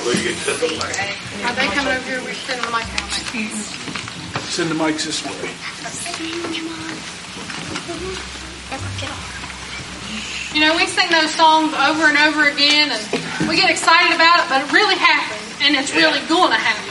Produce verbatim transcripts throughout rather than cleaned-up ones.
Are they coming over here? We're sending the mic down. Send the mics this way. You know, we sing those songs over and over again, and we get excited about it, but it really happened, and it's really going to happen.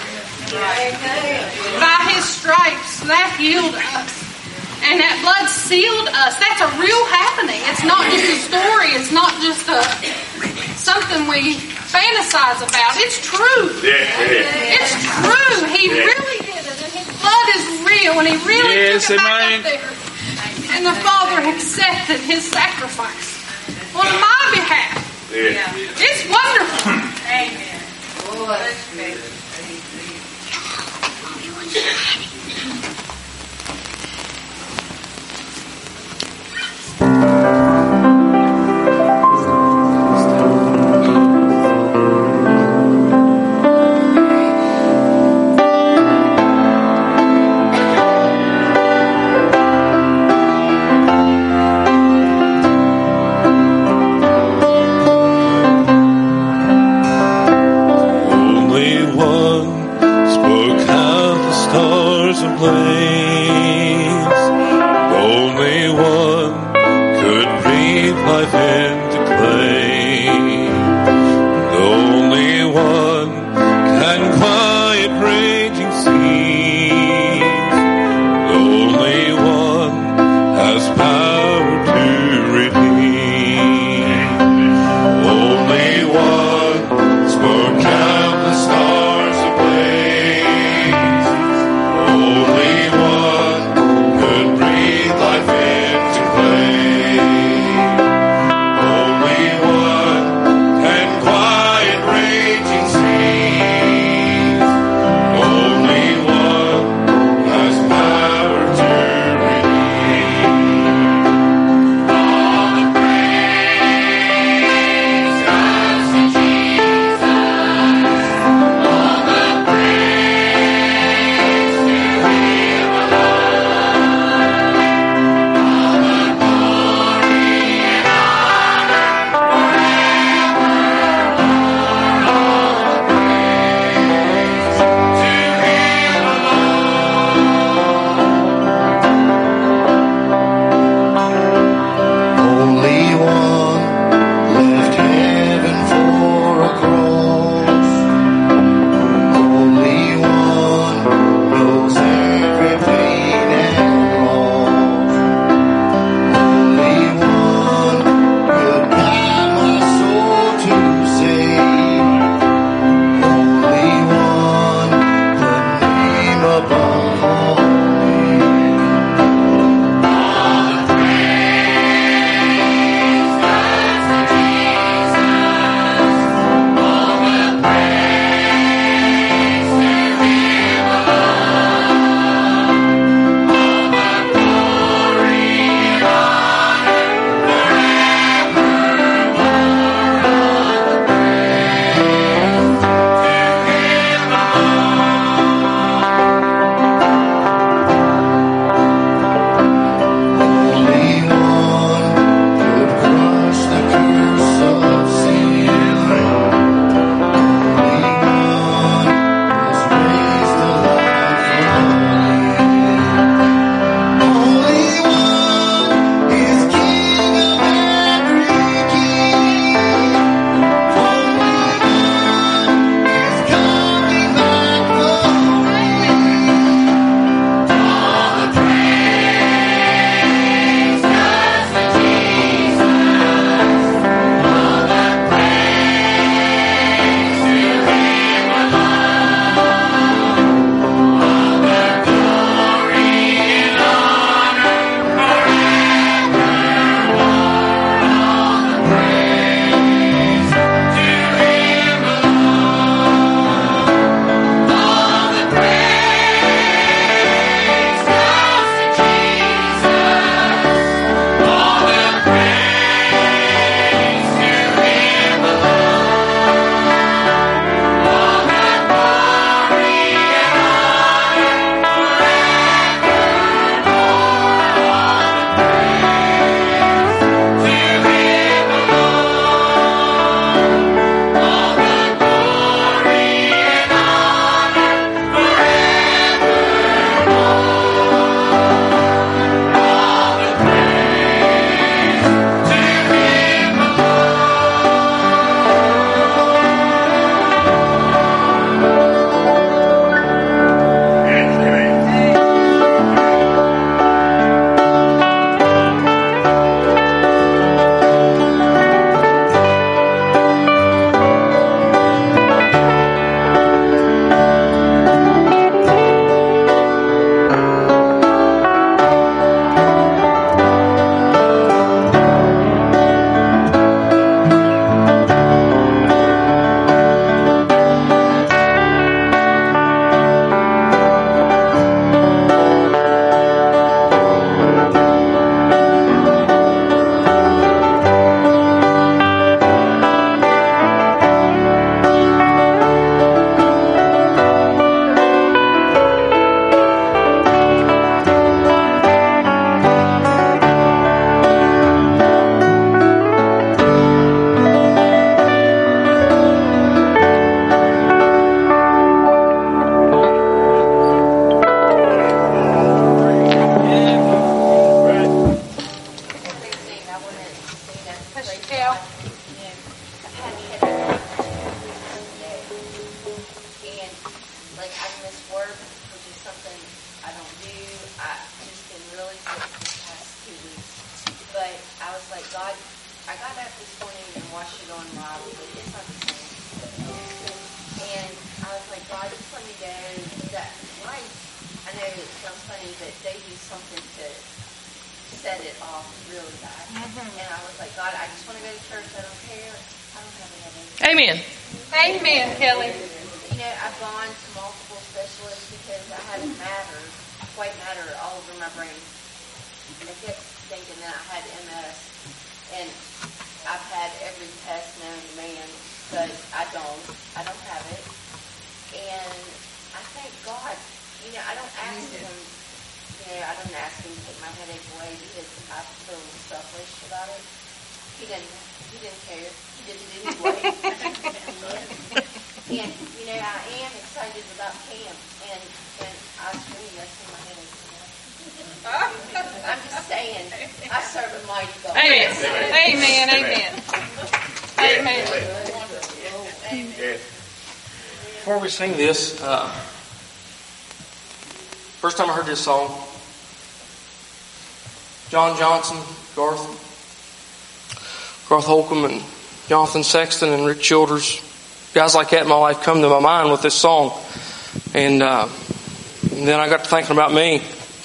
By His stripes, that healed us. And that blood sealed us. That's a real happening. It's not just a story. It's not just a something we fantasize about. It's true. It's true. He really did it. And His blood is real. And He really yes, took it back up there. And the Father accepted His sacrifice on my behalf. It's wonderful. Amen. but it's not the same. And I was like, God, just let me go. That life, I know it sounds funny, but they do something to set it off really bad. Mm-hmm. And I was like, God, I just want to go to church. I don't care. I don't have another. Amen. Amen, Kelly. You know, I've gone to multiple specialists because I had a matter, white matter all over my brain. I kept thinking that I had M S, and I've had every test known to man, but I don't. I don't have it. And I thank God. You know, I don't ask Him, you know, I don't ask Him to take my headache away because I feel selfish about it. He didn't, he didn't care. He did it anyway. And, you know, I am excited about camp, and, and I was really resting my headache. I'm just saying, I serve a mighty God. Amen. Amen. Amen. Amen. Amen. Amen. Before we sing this, uh, first time I heard this song, John Johnson, Garth, Garth Holcomb, and Jonathan Sexton, and Rick Childers, guys like that in my life come to my mind with this song. And, uh, and then I got to thinking about me.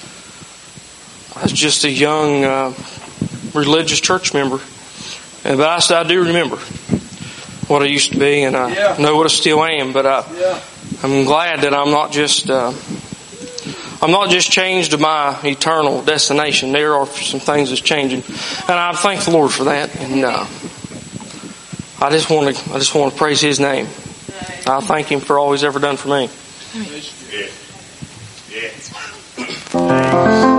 I was just a young uh, religious church member, and but I, I do remember what I used to be, and I yeah. know what I still am. But I, yeah. I'm glad that I'm not just uh, I'm not just changed to my eternal destination. There are some things that's changing, and I thank the Lord for that. And uh, I just want to I just want to praise His name. I thank Him for all He's ever done for me. Yeah. Yeah.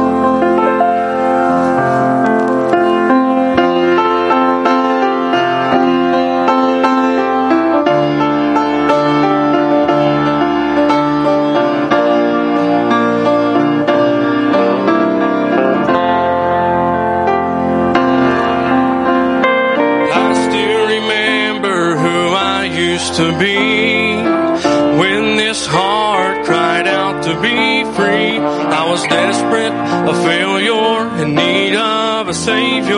To be when this heart cried out to be free. I was desperate, a failure, in need of a Savior.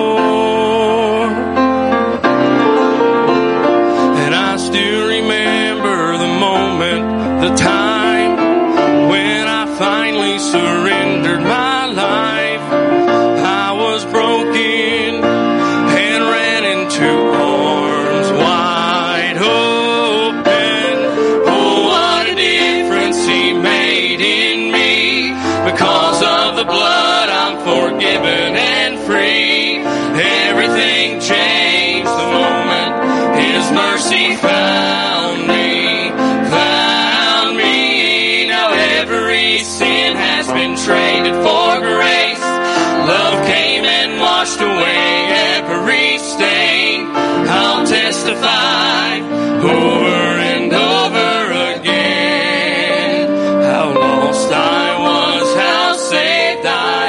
And I still remember the moment, the time when I finally surrendered my life. I was broken and ran into arms wide open. Oh, what a difference He made in me. Because of the blood I'm forgiven and free. Everything changed the moment His mercy found me, found me. Now every sin has been traded for grace. Love came and washed away every stain. I'll testify over and over again how lost I was, how saved I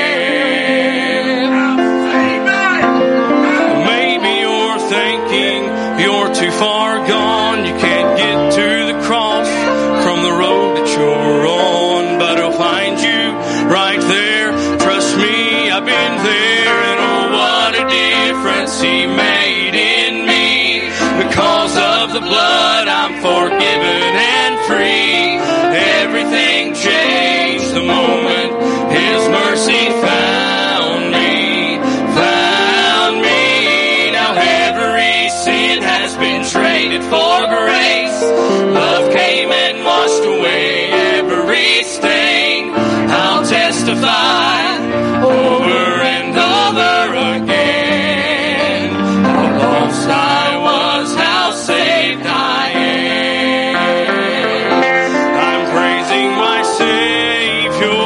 am. Maybe you're thinking you're too far gone, you can't get to the cross from the road that you're on, but He'll find you right there. Trust me, I've been there, and oh, what a difference He made in me. Because of the blood I'm forgiven and free. Everything changed the moment His mercy found me, found me. Now every sin has been traded for grace. Love came and washed away every stain. I'll testify over and over again how lost I was, how saved I am. I'm praising my Savior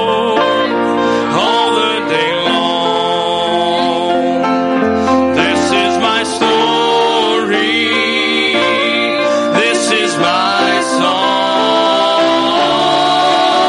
all the day long. This is my story, this is my song.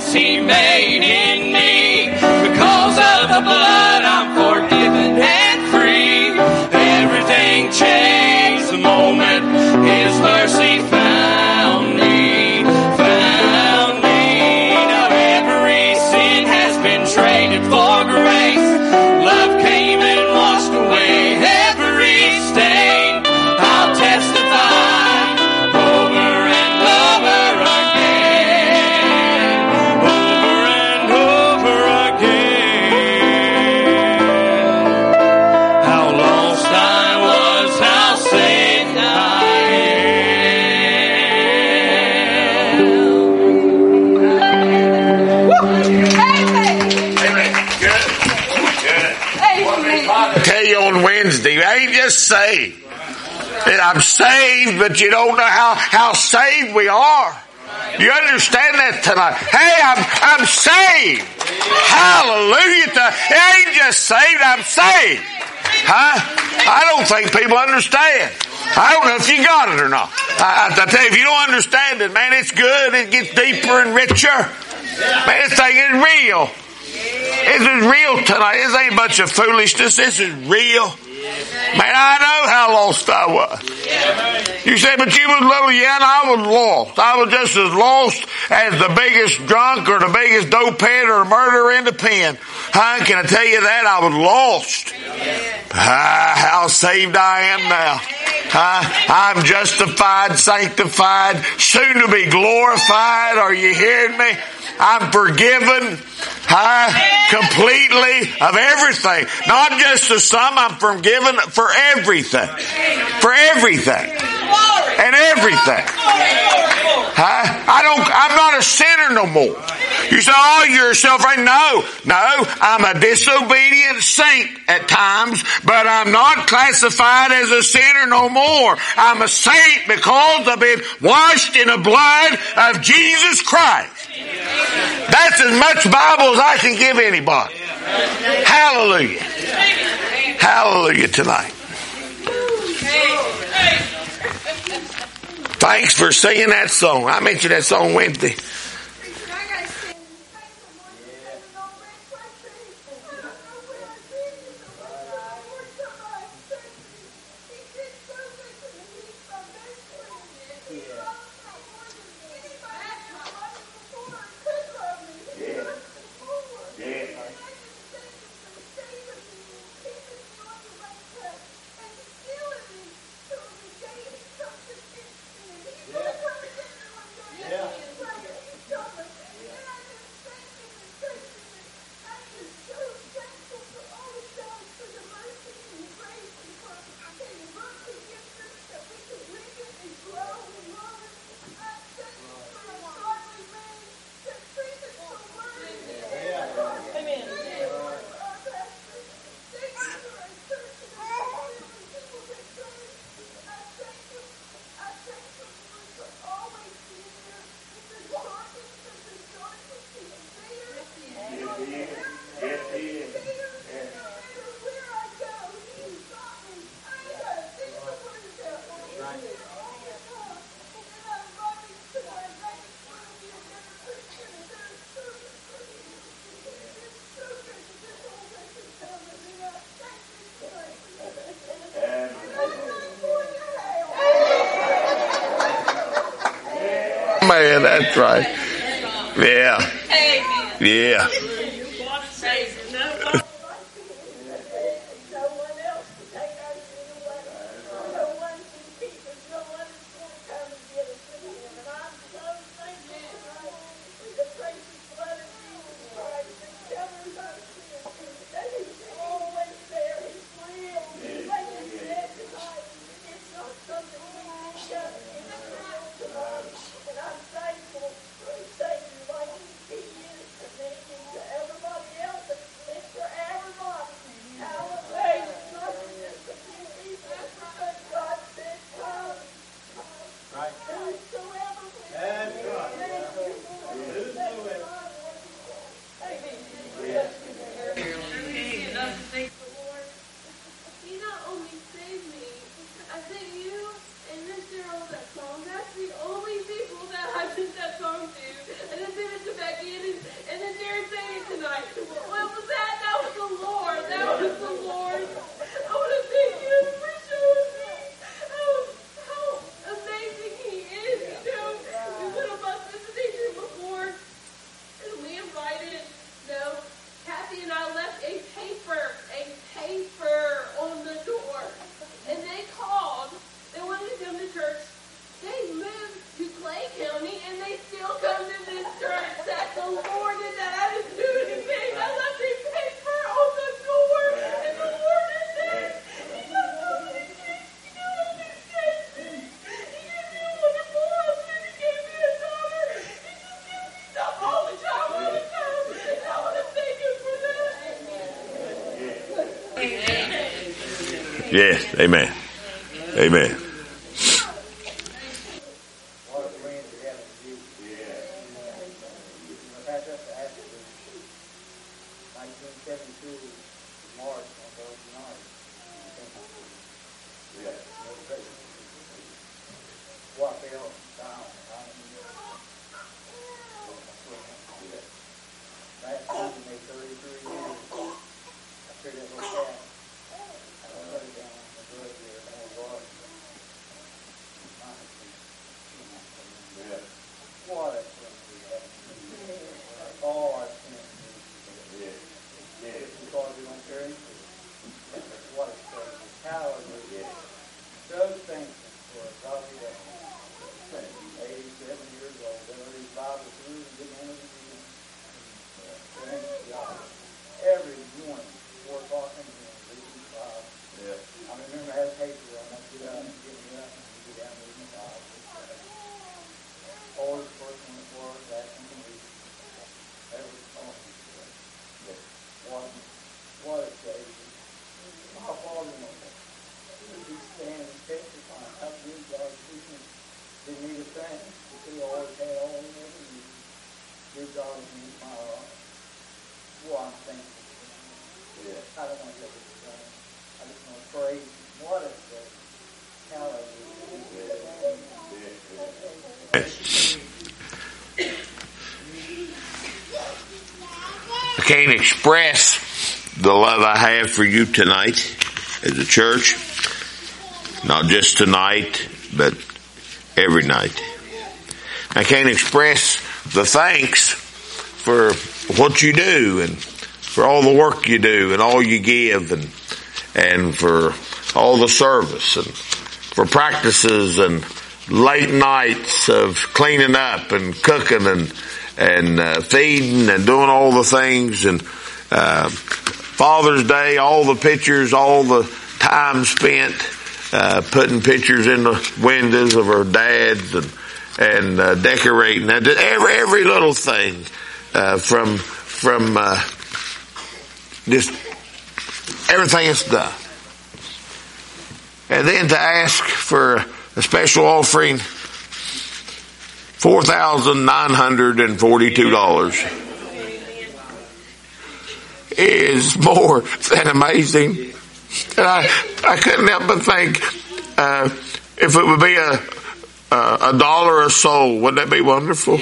promise He made in me. Because of the blood, I'm forgiven and free. Everything changed the moment His mercy found me, found me. Now every sin has been traded for grace. Love came and washed away every stain. I'll testify over and over again, over and over again. How lost I was, how saved I I tell you on Wednesday, I ain't just saved. I'm saved, but you don't know how, how saved we are. You understand that tonight? Hey, I'm, I'm saved. Hallelujah. I ain't just saved, I'm saved. Huh? I don't think people understand. I don't know if you got it or not. I, I tell you, if you don't understand it, man, it's good. It gets deeper and richer. Man, this thing is real. This is real tonight. This ain't a bunch of foolishness. This is real. Man, I know how lost I was. You say, but you was little, yeah, and I was lost. I was just as lost as the biggest drunk or the biggest dopehead or murderer in the pen. Huh? Can I tell you that? I was lost. Ah, how saved I am now. Huh? I'm justified, sanctified, soon to be glorified. Are you hearing me? I'm forgiven, huh, completely of everything. Not just to some, I'm forgiven for everything. For everything. And everything. Huh? I don't, I'm not a sinner no more. You say, oh, you're a self-right. No, no, I'm a disobedient saint at times, but I'm not classified as a sinner no more. I'm a saint because I've been washed in the blood of Jesus Christ. That's as much Bible as I can give anybody. Hallelujah. Hallelujah tonight. Thanks for singing that song. I mentioned that song Wednesday. Man, that's right. Yeah. Yeah. Yes, amen. Amen. I can't express the love I have for you tonight as a church. Not just tonight, but every night. I can't express the thanks for what you do and for all the work you do and all you give and and for all the service and for practices and late nights of cleaning up and cooking and and uh, feeding and doing all the things and uh, Father's Day, all the pictures, all the time spent uh, putting pictures in the windows of our dads and and uh, decorating that every every little thing uh, from from uh, just everything is done. And then to ask for a special offering, four thousand nine hundred and forty-two dollars, is more than amazing. And I I couldn't help but think uh, if it would be a a, a dollar a soul, wouldn't that be wonderful?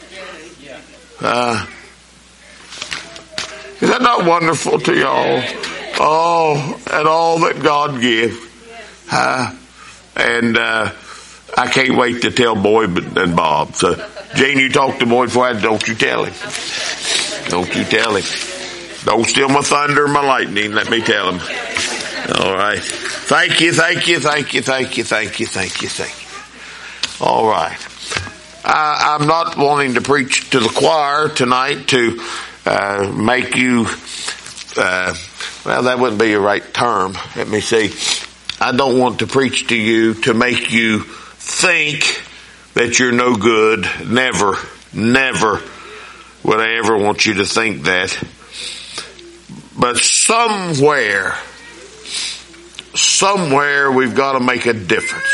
Uh, is that not wonderful to y'all? Oh, and all that God gives. Uh, and uh, I can't wait to tell Boyd and Bob. So, Gene, you talk to Boyd before I, don't you tell him. Don't you tell him. Don't steal my thunder and my lightning. Let me tell him. All right. Thank you, thank you, thank you, thank you, thank you, thank you, thank you. All right. I, I'm not wanting to preach to the choir tonight to uh, make you, uh, well, that wouldn't be a right term. Let me see. I don't want to preach to you to make you think that you're no good. Never, never would I ever want you to think that. But somewhere, somewhere we've got to make a difference.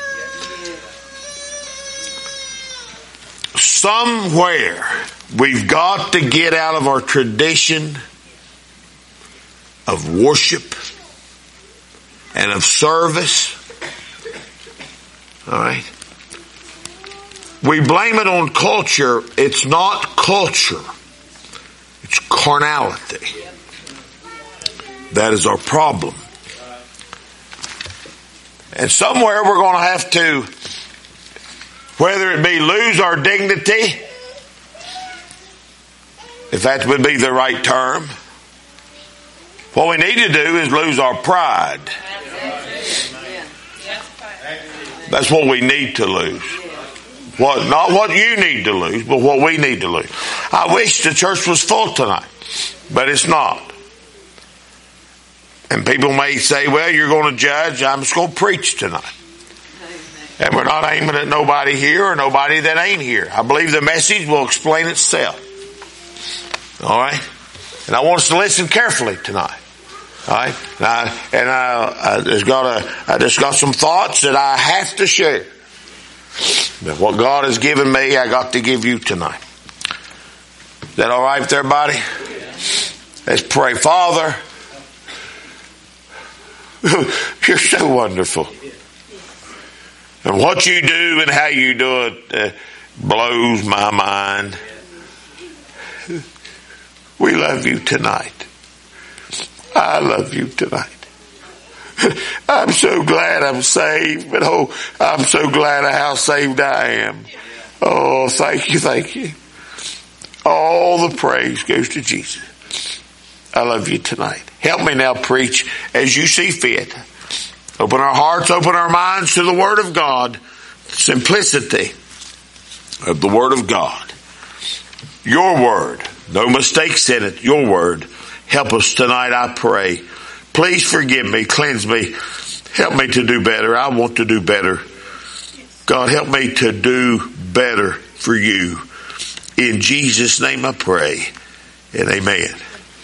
Somewhere we've got to get out of our tradition of worship and of service. All right. We blame it on culture. It's not culture. It's carnality. That is our problem. And somewhere we're going to have to, whether it be lose our dignity, if that would be the right term. What we need to do is lose our pride. That's what we need to lose. What, not what you need to lose, but what we need to lose. I wish the church was full tonight, but it's not. And people may say, well, you're going to judge. I'm just going to preach tonight. And we're not aiming at nobody here or nobody that ain't here. I believe the message will explain itself. All right? And I want us to listen carefully tonight. All right, and I, and I, I just got a, I just got some thoughts that I have to share. That what God has given me, I got to give you tonight. Is that all right with everybody? Let's pray. Father, you're so wonderful, and what you do and how you do it uh, blows my mind. We love you tonight. I love you tonight. I'm so glad I'm saved, but oh, I'm so glad of how saved I am. Oh, thank you, thank you. All the praise goes to Jesus. I love you tonight. Help me now preach as you see fit. Open our hearts, open our minds to the Word of God. Simplicity of the Word of God. Your Word. No mistakes in it. Your Word. Help us tonight, I pray. Please forgive me, cleanse me, help me to do better. I want to do better. God, help me to do better for you. In Jesus' name I pray, and amen.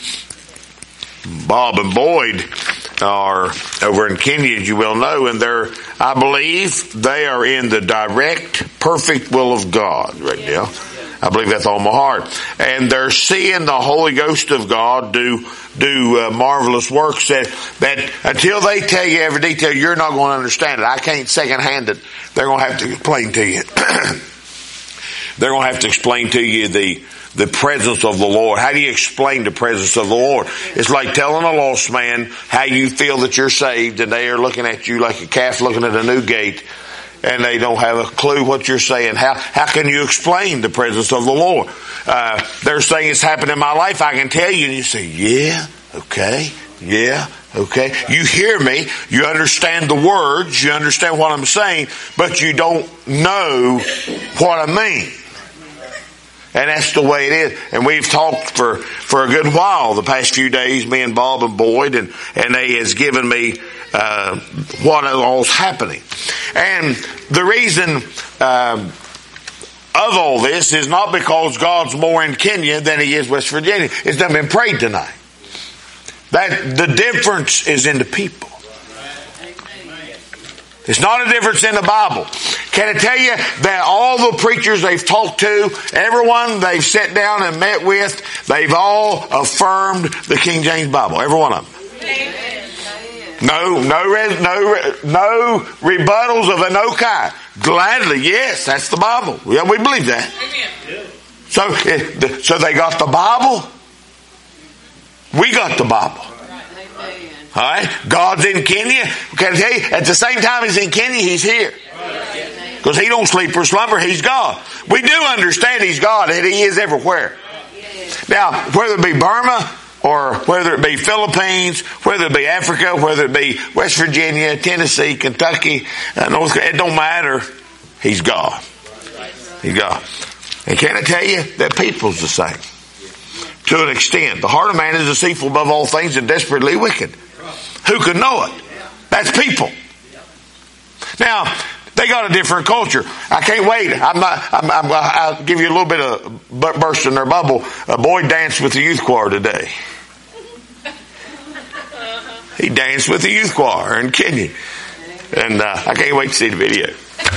Bob and Boyd are over in Kenya, as you well know, and they're, I believe, they are in the direct, perfect will of God right now. I believe that's all my heart. And they're seeing the Holy Ghost of God do do uh, marvelous works that, that until they tell you every detail, you're not going to understand it. I can't second-hand it. They're going to have to explain to you. They're going to have to explain to you the the presence of the Lord. How do you explain the presence of the Lord? It's like telling a lost man how you feel that you're saved, and they are looking at you like a calf looking at a new gate. And they don't have a clue what you're saying. How how can you explain the presence of the Lord? Uh, they're saying it's happened in my life. I can tell you. And you say, yeah, okay, yeah, okay. You hear me. You understand the words. You understand what I'm saying. But you don't know what I mean. And that's the way it is. And we've talked for, for a good while the past few days, me and Bob and Boyd, and, and they has given me uh, what all's happening. And the reason um, of all this is not because God's more in Kenya than He is West Virginia. It's not been prayed tonight. That the difference is in the people. It's not a difference in the Bible. Can I tell you that all the preachers they've talked to, everyone they've sat down and met with, they've all affirmed the King James Bible. Every one of them. Amen. No, no, no, no rebuttals of a no kind. Gladly, yes, that's the Bible. Yeah, we believe that. Amen. So, so they got the Bible. We got the Bible. All right, God's in Kenya. Can I tell you, at the same time He's in Kenya, He's here. Because He don't sleep or slumber. He's God. We do understand He's God and He is everywhere. Now, whether it be Burma or whether it be Philippines, whether it be Africa, whether it be West Virginia, Tennessee, Kentucky, uh, North Carolina, it don't matter. He's God. He's God. And can I tell you that people's the same? To an extent. The heart of man is deceitful above all things and desperately wicked. Who could know it? That's people. Now, they got a different culture. I can't wait. I'm not, I'm, I'm, I'll give you a little bit of burst in their bubble. A boy danced with the youth choir today. He danced with the youth choir in Kenya. And uh, I can't wait to see the video.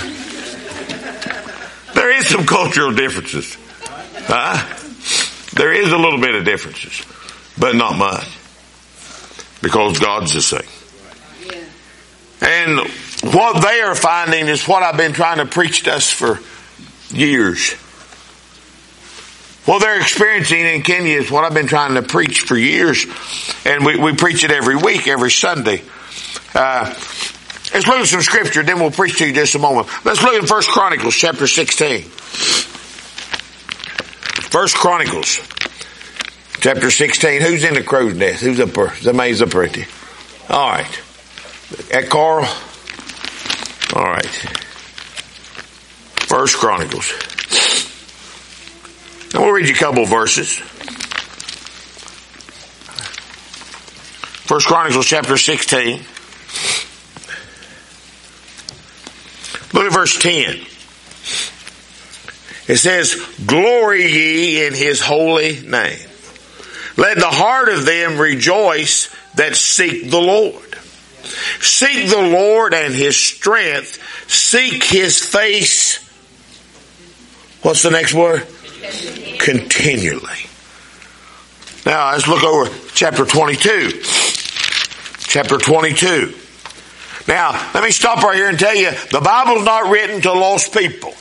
There is some cultural differences. Huh? There is a little bit of differences. But not much. Because God's the same. And what they are finding is what I've been trying to preach to us for years. What they're experiencing in Kenya is what I've been trying to preach for years. And we, we preach it every week, every Sunday. Uh, let's look at some scripture, then we'll preach to you just a moment. Let's look at First Chronicles chapter sixteen. First Chronicles chapter sixteen. Who's in the crow's nest? Who's up there? Somebody's up right there. All right. At Carl. All right. First Chronicles. And we'll read you a couple of verses. First Chronicles chapter sixteen. Look at verse ten. It says, "Glory ye in His holy name. Let the heart of them rejoice that seek the Lord. Seek the Lord and His strength. Seek His face. What's the next word? Continually. Now let's look over chapter twenty-two. Chapter twenty-two. Now, let me stop right here and tell you, the Bible's not written to lost people.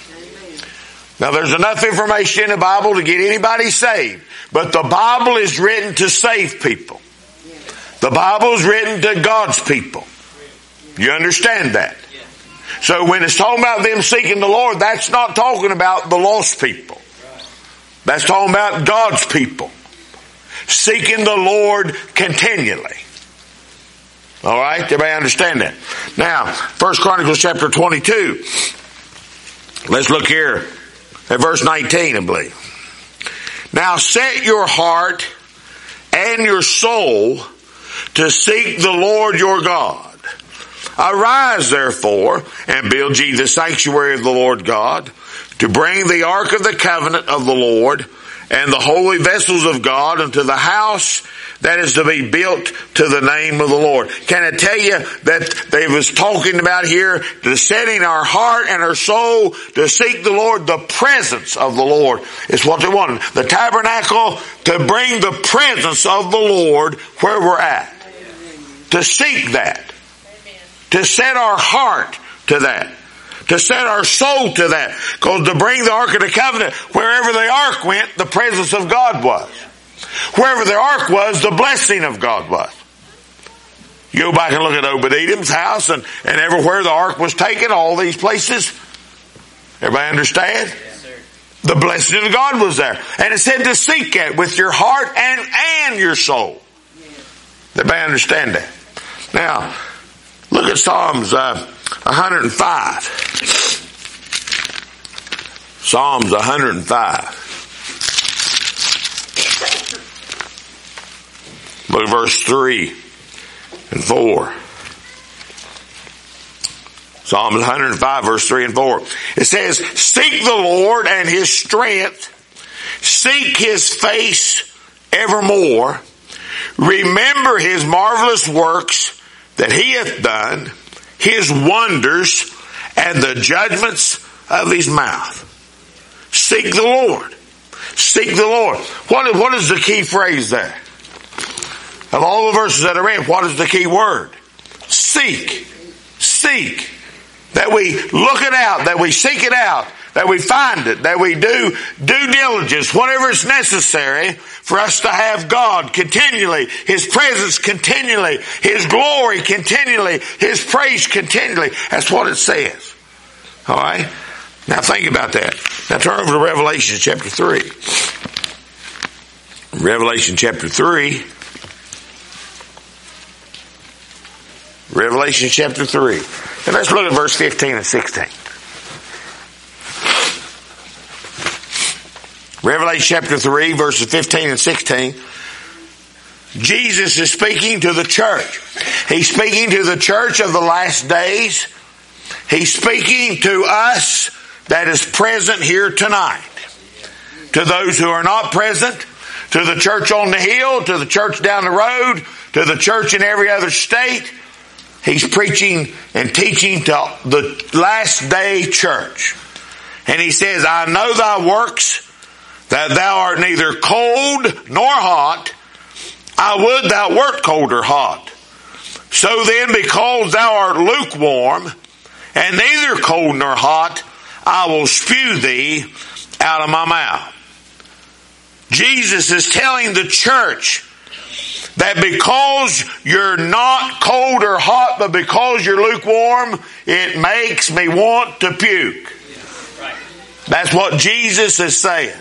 Now, there's enough information in the Bible to get anybody saved. But the Bible is written to save people. The Bible is written to God's people. You understand that? So when it's talking about them seeking the Lord, that's not talking about the lost people. That's talking about God's people. Seeking the Lord continually. All right? Everybody understand that? Now, First Chronicles chapter twenty-two. Let's look here at verse nineteen, I believe. Now set your heart and your soul to seek the Lord your God. Arise therefore and build ye the sanctuary of the Lord God, to bring the ark of the covenant of the Lord and the holy vessels of God unto the house that is to be built to the name of the Lord. Can I tell you that they was talking about here, to setting our heart and our soul to seek the Lord, the presence of the Lord is what they wanted. The tabernacle, to bring the presence of the Lord where we're at. To seek that. To set our heart to that. To set our soul to that. Because to bring the Ark of the Covenant, wherever the Ark went, the presence of God was. Wherever the Ark was, the blessing of God was. You go back and look at Obed-Edom's house, and, and everywhere the Ark was taken, all these places. Everybody understand? Yes, sir. The blessing of God was there. And it said to seek it with your heart and, and your soul. Everybody understand that? Now, look at Psalms uh, one hundred five. Psalms one hundred five. Look at verse three and four. Psalms one hundred five, verse three and four. It says, seek the Lord and His strength. Seek His face evermore. Remember His marvelous works that He hath done, His wonders, and the judgments of His mouth. Seek the Lord. Seek the Lord. What, what is the key phrase there? Of all the verses that I read, what is the key word? Seek. Seek. That we look it out, that we seek it out, that we find it, that we do due diligence, whatever is necessary for us to have God continually, His presence continually, His glory continually, His praise continually. That's what it says. All right? Now think about that. Now turn over to Revelation chapter three. Revelation chapter three. Revelation chapter three. And let's look at verse fifteen and sixteen. Revelation chapter three, verses fifteen and sixteen. Jesus is speaking to the church. He's speaking to the church of the last days. He's speaking to us that is present here tonight. To those who are not present, to the church on the hill, to the church down the road, to the church in every other state. He's preaching and teaching to the last day church. And he says, I know thy works, that thou art neither cold nor hot. I would thou wert cold or hot. So then, because thou art lukewarm, and neither cold nor hot, I will spew thee out of my mouth. Jesus is telling the church that because you're not cold or hot, but because you're lukewarm, it makes me want to puke. That's what Jesus is saying.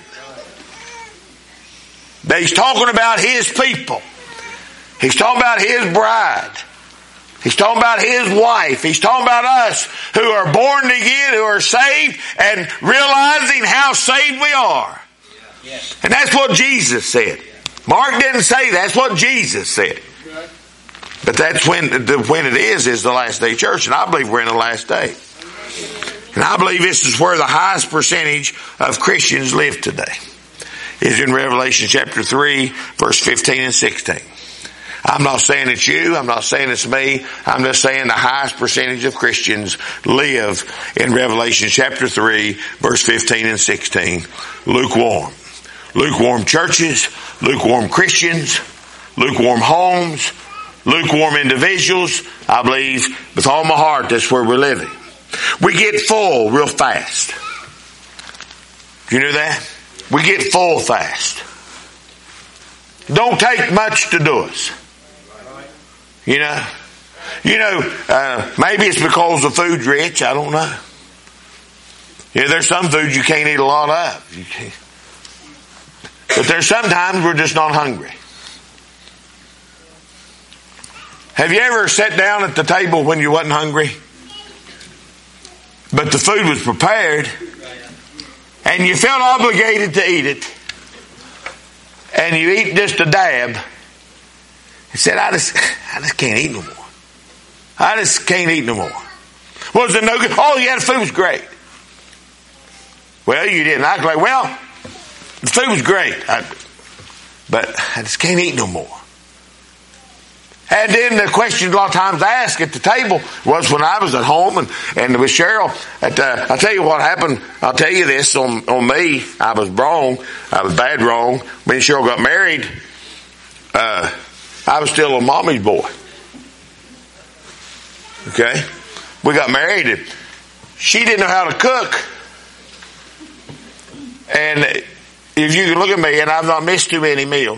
He's talking about His people. He's talking about His bride. He's talking about His wife. He's talking about us who are born again, who are saved, and realizing how saved we are. And that's what Jesus said. Mark didn't say that. That's what Jesus said. But that's when, when it is, is the last day church. And I believe we're in the last day. And I believe this is where the highest percentage of Christians live today. is in Revelation chapter three, verse fifteen and sixteen. I'm not saying it's you. I'm not saying it's me. I'm just saying the highest percentage of Christians live in Revelation chapter three, verse fifteen and sixteen. Lukewarm. Lukewarm churches, lukewarm Christians, lukewarm homes, lukewarm individuals. I believe with all my heart that's where we're living. We get full real fast. You know that? We get full fast. Don't take much to do us. You know? You know, uh, maybe it's because the food's rich. I don't know. Yeah, there's some foods you can't eat a lot of. You can't. But there's sometimes we're just not hungry. Have you ever sat down at the table when you wasn't hungry? But the food was prepared and you felt obligated to eat it. And you eat just a dab. He said, I just, I just can't eat no more. I just can't eat no more. Was it no good? Oh, yeah, the food was great. Well, you didn't act like, well, the food was great. I, but I just can't eat no more. And then the question a lot of times asked at the table was when I was at home and, and with Cheryl. At the, I'll tell you what happened. I'll tell you this on, on me. I was wrong. I was bad wrong. When Cheryl got married, uh, I was still a mommy's boy. Okay? We got married and she didn't know how to cook. And if you can look at me, and I've not missed too many meals.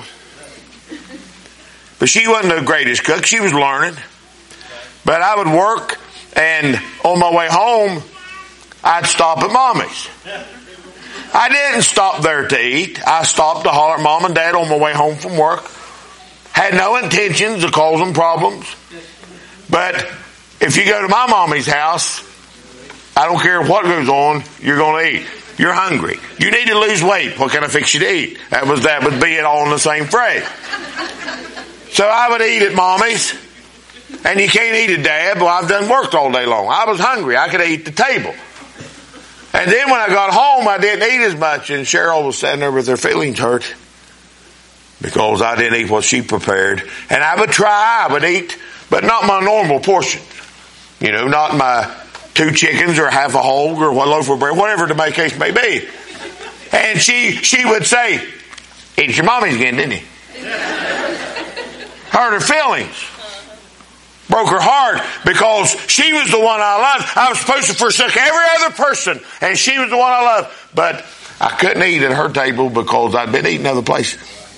But she wasn't the greatest cook. She was learning. But I would work, and on my way home, I'd stop at Mommy's. I didn't stop there to eat. I stopped to holler at Mom and Dad on my way home from work. Had no intentions of causing problems. But if you go to my Mommy's house, I don't care what goes on, you're going to eat. You're hungry. You need to lose weight. What can I fix you to eat? That was that would be it all in the same phrase. So I would eat at Mommy's. And you can't eat a dab. Well, I've done worked all day long. I was hungry. I could eat the table. And then when I got home, I didn't eat as much. And Cheryl was sitting there with her feelings hurt because I didn't eat what she prepared. And I would try. I would eat, but not my normal portion. You know, not my two chickens or half a hog or one loaf of bread, whatever the case may be. And she she would say, "Ate your mommy's again, didn't you?" Hurt her feelings. Broke her heart because she was the one I loved. I was supposed to forsake every other person, and she was the one I loved. But I couldn't eat at her table because I'd been eating other places.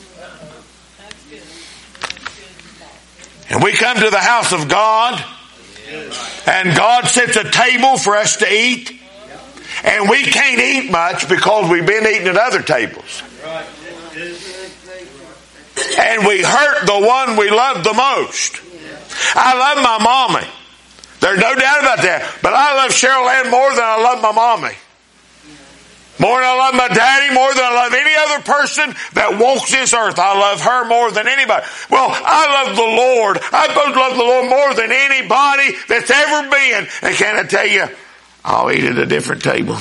And we come to the house of God, and God sets a table for us to eat, and we can't eat much because we've been eating at other tables. And we hurt the one we love the most. I love my mommy. There's no doubt about that. But I love Cheryl Ann more than I love my mommy. More than I love my daddy, more than I love any other person that walks this earth. I love her more than anybody. Well, I love the Lord. I both love the Lord more than anybody that's ever been. And can I tell you, I'll eat at a different table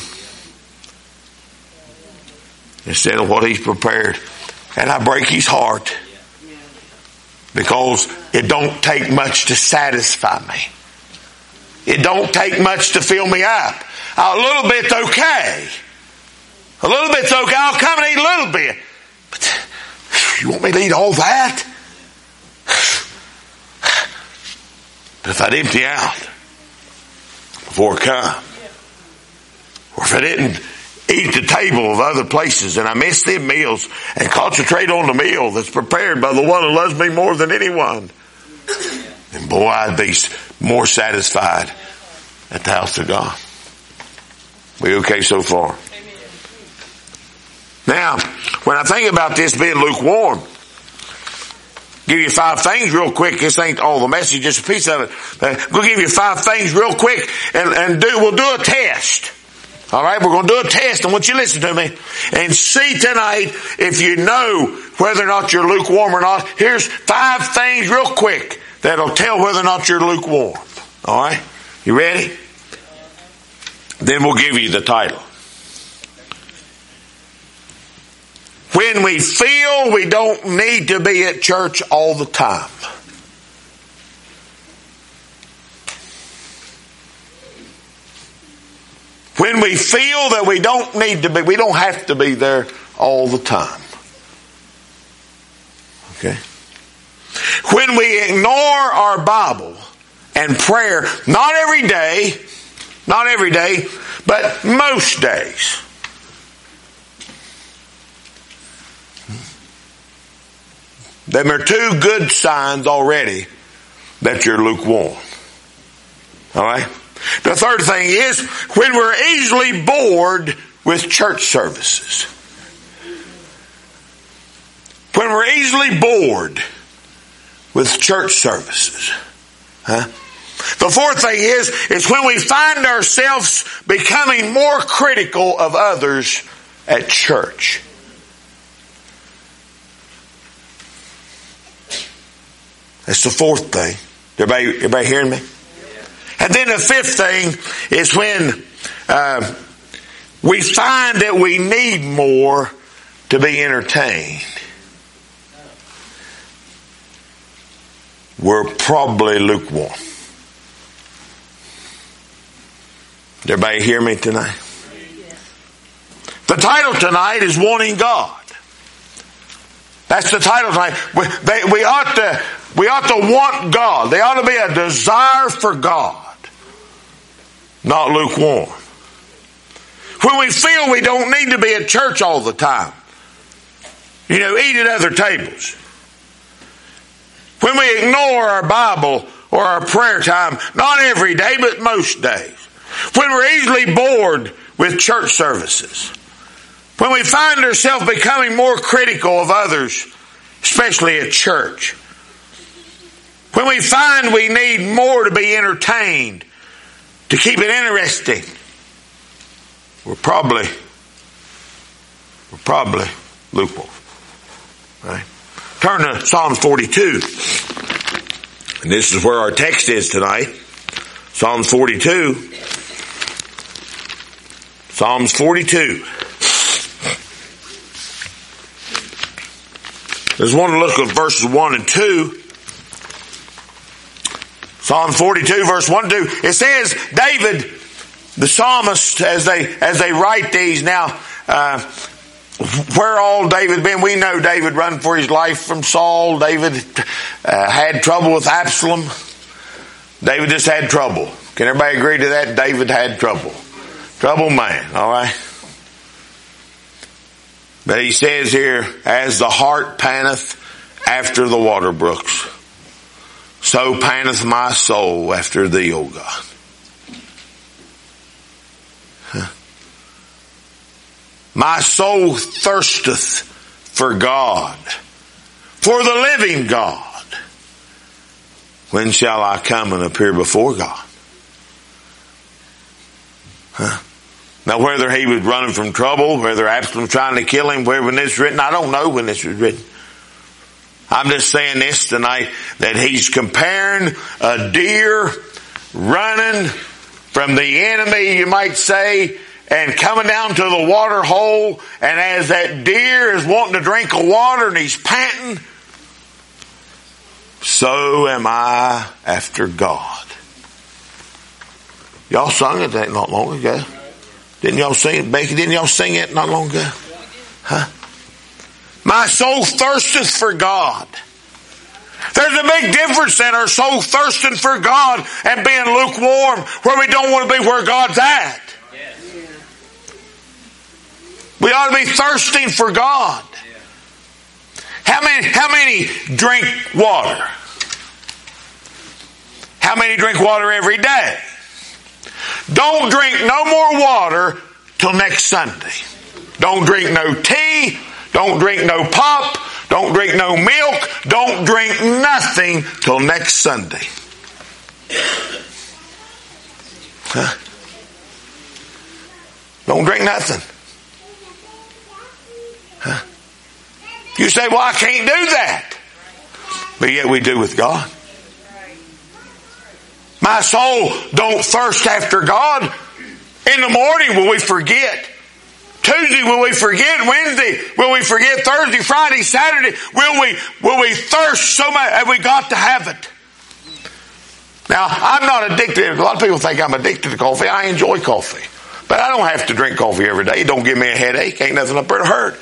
instead of what He's prepared. And I break His heart. Because it don't take much to satisfy me. It don't take much to fill me up. A little bit's okay. A little bit's okay. I'll come and eat a little bit. But you want me to eat all that? But if I'd empty out before I come, or if I didn't eat the table of other places and I miss them meals and concentrate on the meal that's prepared by the one who loves me more than anyone, then boy, I'd be more satisfied at the house of God. We okay so far? Now, when I think about this being lukewarm, give you five things real quick. This ain't all the message, just a piece of it. We'll give you five things real quick and, and do, we'll do a test. All right, we're going to do a test. I want you to listen to me and see tonight if you know whether or not you're lukewarm or not. Here's five things real quick that'll tell whether or not you're lukewarm. All right, you ready? Then we'll give you the title. When we feel we don't need to be at church all the time. When we feel that we don't need to be, we don't have to be there all the time. Okay? When we ignore our Bible and prayer, not every day, not every day, but most days. Them are two good signs already that you're lukewarm. Alright? The third thing is when we're easily bored with church services. When we're easily bored with church services. Huh? The fourth thing is, is when we find ourselves becoming more critical of others at church. That's the fourth thing. Everybody, everybody hearing me? And then the fifth thing is when uh, we find that we need more to be entertained. We're probably lukewarm. Everybody hear me tonight? The title tonight is Wanting God. That's the title tonight. We, they, we ought to, we ought to want God. There ought to be a desire for God. Not lukewarm. When we feel we don't need to be at church all the time. You know, eat at other tables. When we ignore our Bible or our prayer time, not every day, but most days. When we're easily bored with church services. When we find ourselves becoming more critical of others, especially at church. When we find we need more to be entertained, to keep it interesting, we're probably, we're probably lukewarm. Right? Turn to Psalms forty-two. And this is where our text is tonight. Psalms forty-two. Psalms forty-two. There's one to look at verses one and two. Psalm forty-two verse one and two. It says, David, the psalmist, as they, as they write these now, uh, where all David been? We know David run for his life from Saul. David uh, had trouble with Absalom. David just had trouble. Can everybody agree to that? David had trouble. Trouble man, alright? But he says here, as the hart panteth after the water brooks, so panteth my soul after thee, O God. Huh. My soul thirsteth for God, for the living God. When shall I come and appear before God? Huh. Now whether he was running from trouble, whether Absalom trying to kill him, where when this was written, I don't know when this was written. I'm just saying this tonight, that he's comparing a deer running from the enemy, you might say, and coming down to the water hole, and as that deer is wanting to drink of water and he's panting, so am I after God. Y'all sung it that not long ago. Didn't y'all sing it, Becky? Didn't y'all sing it not long ago? Huh? My soul thirsteth for God. There's a big difference in our soul thirsting for God and being lukewarm, where we don't want to be where God's at. We ought to be thirsting for God. How many, how many drink water? How many drink water every day? Don't drink no more water till next Sunday. Don't drink no tea. Don't drink no pop. Don't drink no milk. Don't drink nothing till next Sunday. Huh? Don't drink nothing. Huh? You say, well, I can't do that. But yet we do with God. My soul don't thirst after God. In the morning when we forget Tuesday, will we forget? Wednesday, will we forget? Thursday, Friday, Saturday, will we, will we thirst so much? Have we got to have it? Now, I'm not addicted. A lot of people think I'm addicted to coffee. I enjoy coffee. But I don't have to drink coffee every day. It don't give me a headache. Ain't nothing up there to hurt.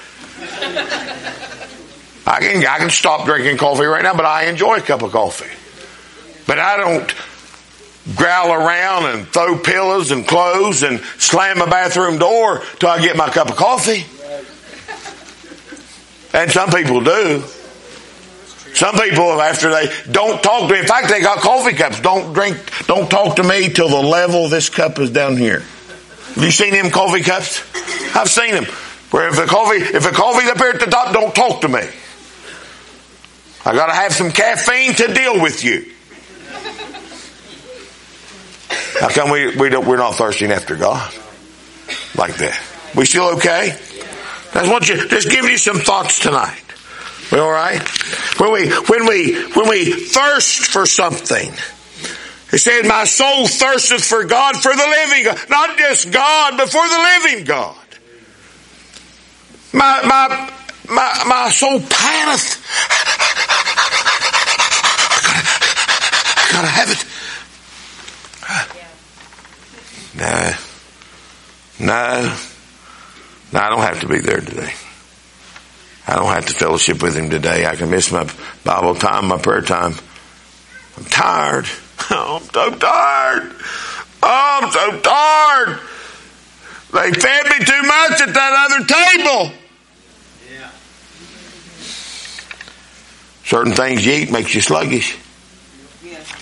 I can, I can stop drinking coffee right now, but I enjoy a cup of coffee. But I don't growl around and throw pillows and clothes and slam my bathroom door till I get my cup of coffee. And some people do. Some people, after they don't talk to me, in fact, they got coffee cups. Don't drink, don't talk to me till the level of this cup is down here. Have you seen them coffee cups? I've seen them. Where if the coffee, if the coffee's up here at the top, don't talk to me. I got to have some caffeine to deal with you. How come we, we don't, we're not thirsting after God like that? We still okay? I just want you, just give you some thoughts tonight. We all right? When we, when we, when we thirst for something, it said, my soul thirsteth for God, for the living God. Not just God, but for the living God. My, my, my, my soul panteth. I gotta, I gotta have it. No. No. No, I don't have to be there today. I don't have to fellowship with him today. I can miss my Bible time, my prayer time. I'm tired. Oh, I'm so tired. Oh, I'm so tired. They fed me too much at that other table. Yeah. Certain things you eat makes you sluggish. Yes.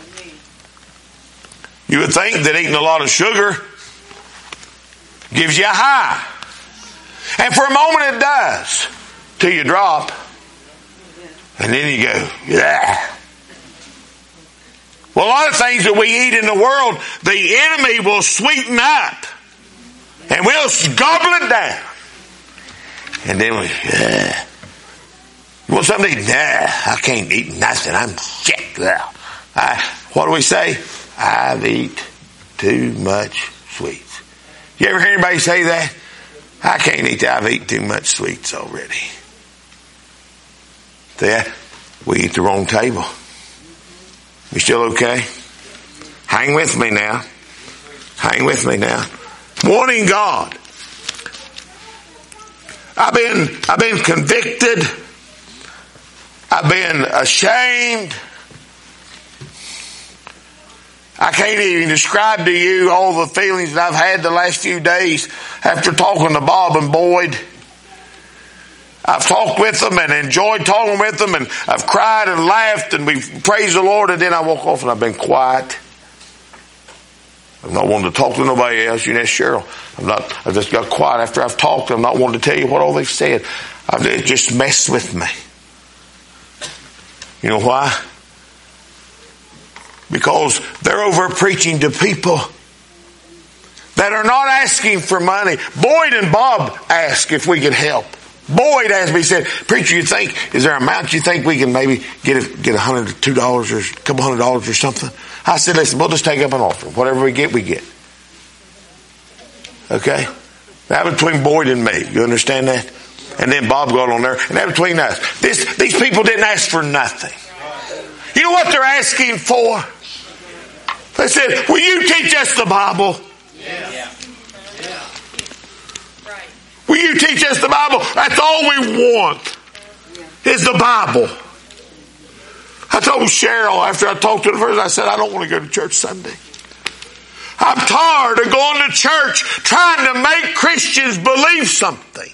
You would think that eating a lot of sugar gives you a high. And for a moment it does. Till you drop. And then you go, yeah. Well, a lot of things that we eat in the world, the enemy will sweeten up. And we'll gobble it down. And then we, yeah. You want something to eat? Nah, I can't eat nothing. I'm sick. I, what do we say? I've eat too much sweets. You ever hear anybody say that? I can't eat that. I've eaten too much sweets already. There, we eat the wrong table. You still okay? Hang with me now. Hang with me now. Wanting God. I've been, I've been convicted. I've been ashamed. I can't even describe to you all the feelings that I've had the last few days after talking to Bob and Boyd. I've talked with them and enjoyed talking with them, and I've cried and laughed and we've praised the Lord, and then I woke off and I've been quiet. I'm not wanting to talk to nobody else. You know, Cheryl. I'm not, I've just got quiet after I've talked. I'm not wanting to tell you what all they've said. I've, it just messed with me. You know why? Because they're over preaching to people that are not asking for money. Boyd and Bob asked if we could help. Boyd asked me, he said, preacher, you think, is there an amount you think we can maybe get a, get a hundred or two dollars or a couple hundred dollars or something? I said, listen, we'll just take up an offering. Whatever we get, we get. Okay? That between Boyd and me. You understand that? And then Bob got on there. And that between us. This, these people didn't ask for nothing. You know what they're asking for? They said, will you teach us the Bible? Yeah. Yeah. Will you teach us the Bible? That's all we want is the Bible. I told Cheryl after I talked to her first, I said, I don't want to go to church Sunday. I'm tired of going to church trying to make Christians believe something.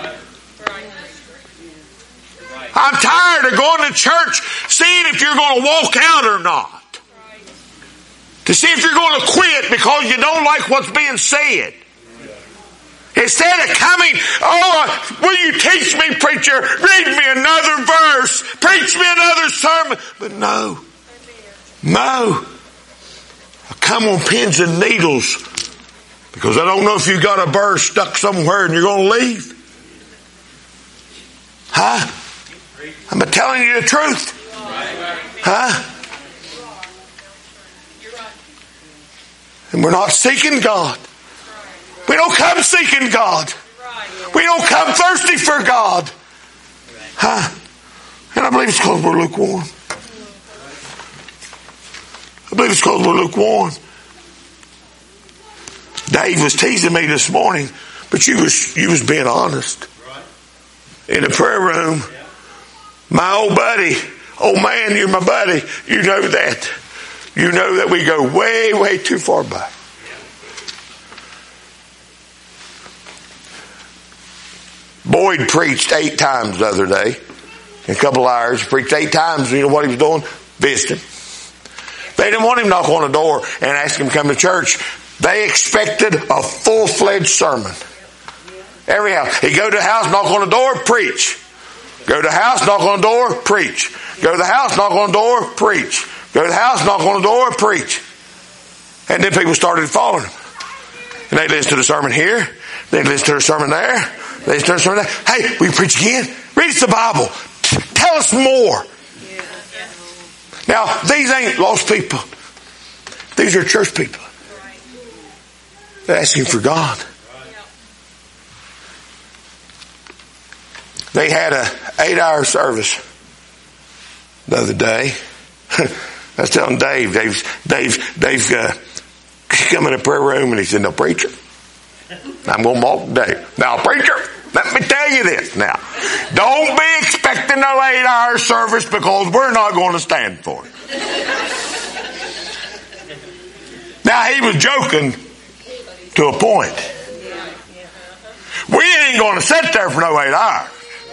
I'm tired of going to church seeing if you're going to walk out or not. To see if you're going to quit because you don't like what's being said. Instead of coming, oh, will you teach me, preacher? Read me another verse. Preach me another sermon. But no. No. I come on pins and needles because I don't know if you got a burr stuck somewhere and you're going to leave. Huh? I'm telling you the truth. Huh? And we're not seeking God. We don't come seeking God. We don't come thirsty for God. Huh? And I believe it's because we're lukewarm. I believe it's because we're lukewarm. Dave was teasing me this morning, but you was you was being honest. In the prayer room, my old buddy, old man, you're my buddy. You know that. You know that we go way, way too far back. Boyd preached eight times the other day. In a couple of hours, he preached eight times. You know what he was doing? Visiting. They didn't want him to knock on the door and ask him to come to church. They expected a full-fledged sermon. Every house. He'd go to the house, knock on the door, preach. Go to the house, knock on the door, preach. Go to the house, knock on the door, preach. Go to the house, knock on the door, preach. And then people started following him. And they'd listen to the sermon here. They'd listen to the sermon there. They'd listen to the sermon there. Hey, will you preach again? Read us the Bible. Tell us more. Now, these ain't lost people. These are church people. They're asking for God. They had a eight hour service the other day. I was telling Dave, Dave's, Dave, Dave, uh, come in the prayer room and he said, "No, preacher, I'm going to mock Dave. Now, preacher, let me tell you this now. Don't be expecting no eight hour service because we're not going to stand for it." Now, he was joking to a point. We ain't going to sit there for no eight hours.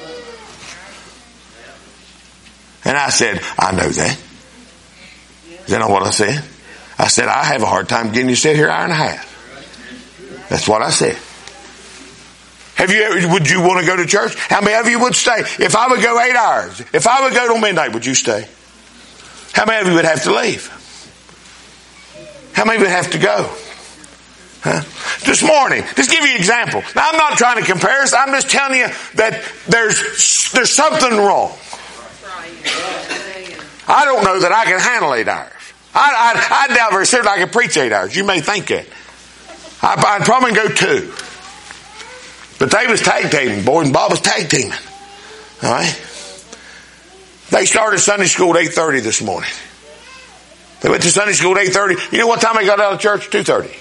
And I said, "I know that." Is that not what I said? I said, "I have a hard time getting you to sit here an hour and a half." That's what I said. Have you ever, would you want to go to church? How many of you would stay? If I would go eight hours, if I would go till midnight, would you stay? How many of you would have to leave? How many would have to go? Huh? This morning, just give you an example. Now, I'm not trying to compare us. I'm just telling you that there's there's something wrong. I don't know that I can handle eight hours. I, I, I doubt very soon I can preach eight hours. You may think that. I, I'd probably go two. But they was tag teaming. Boyd and Bob was tag teaming. All right? They started Sunday school at eight thirty this morning. They went to Sunday school at eight thirty. You know what time they got out of church? two thirty.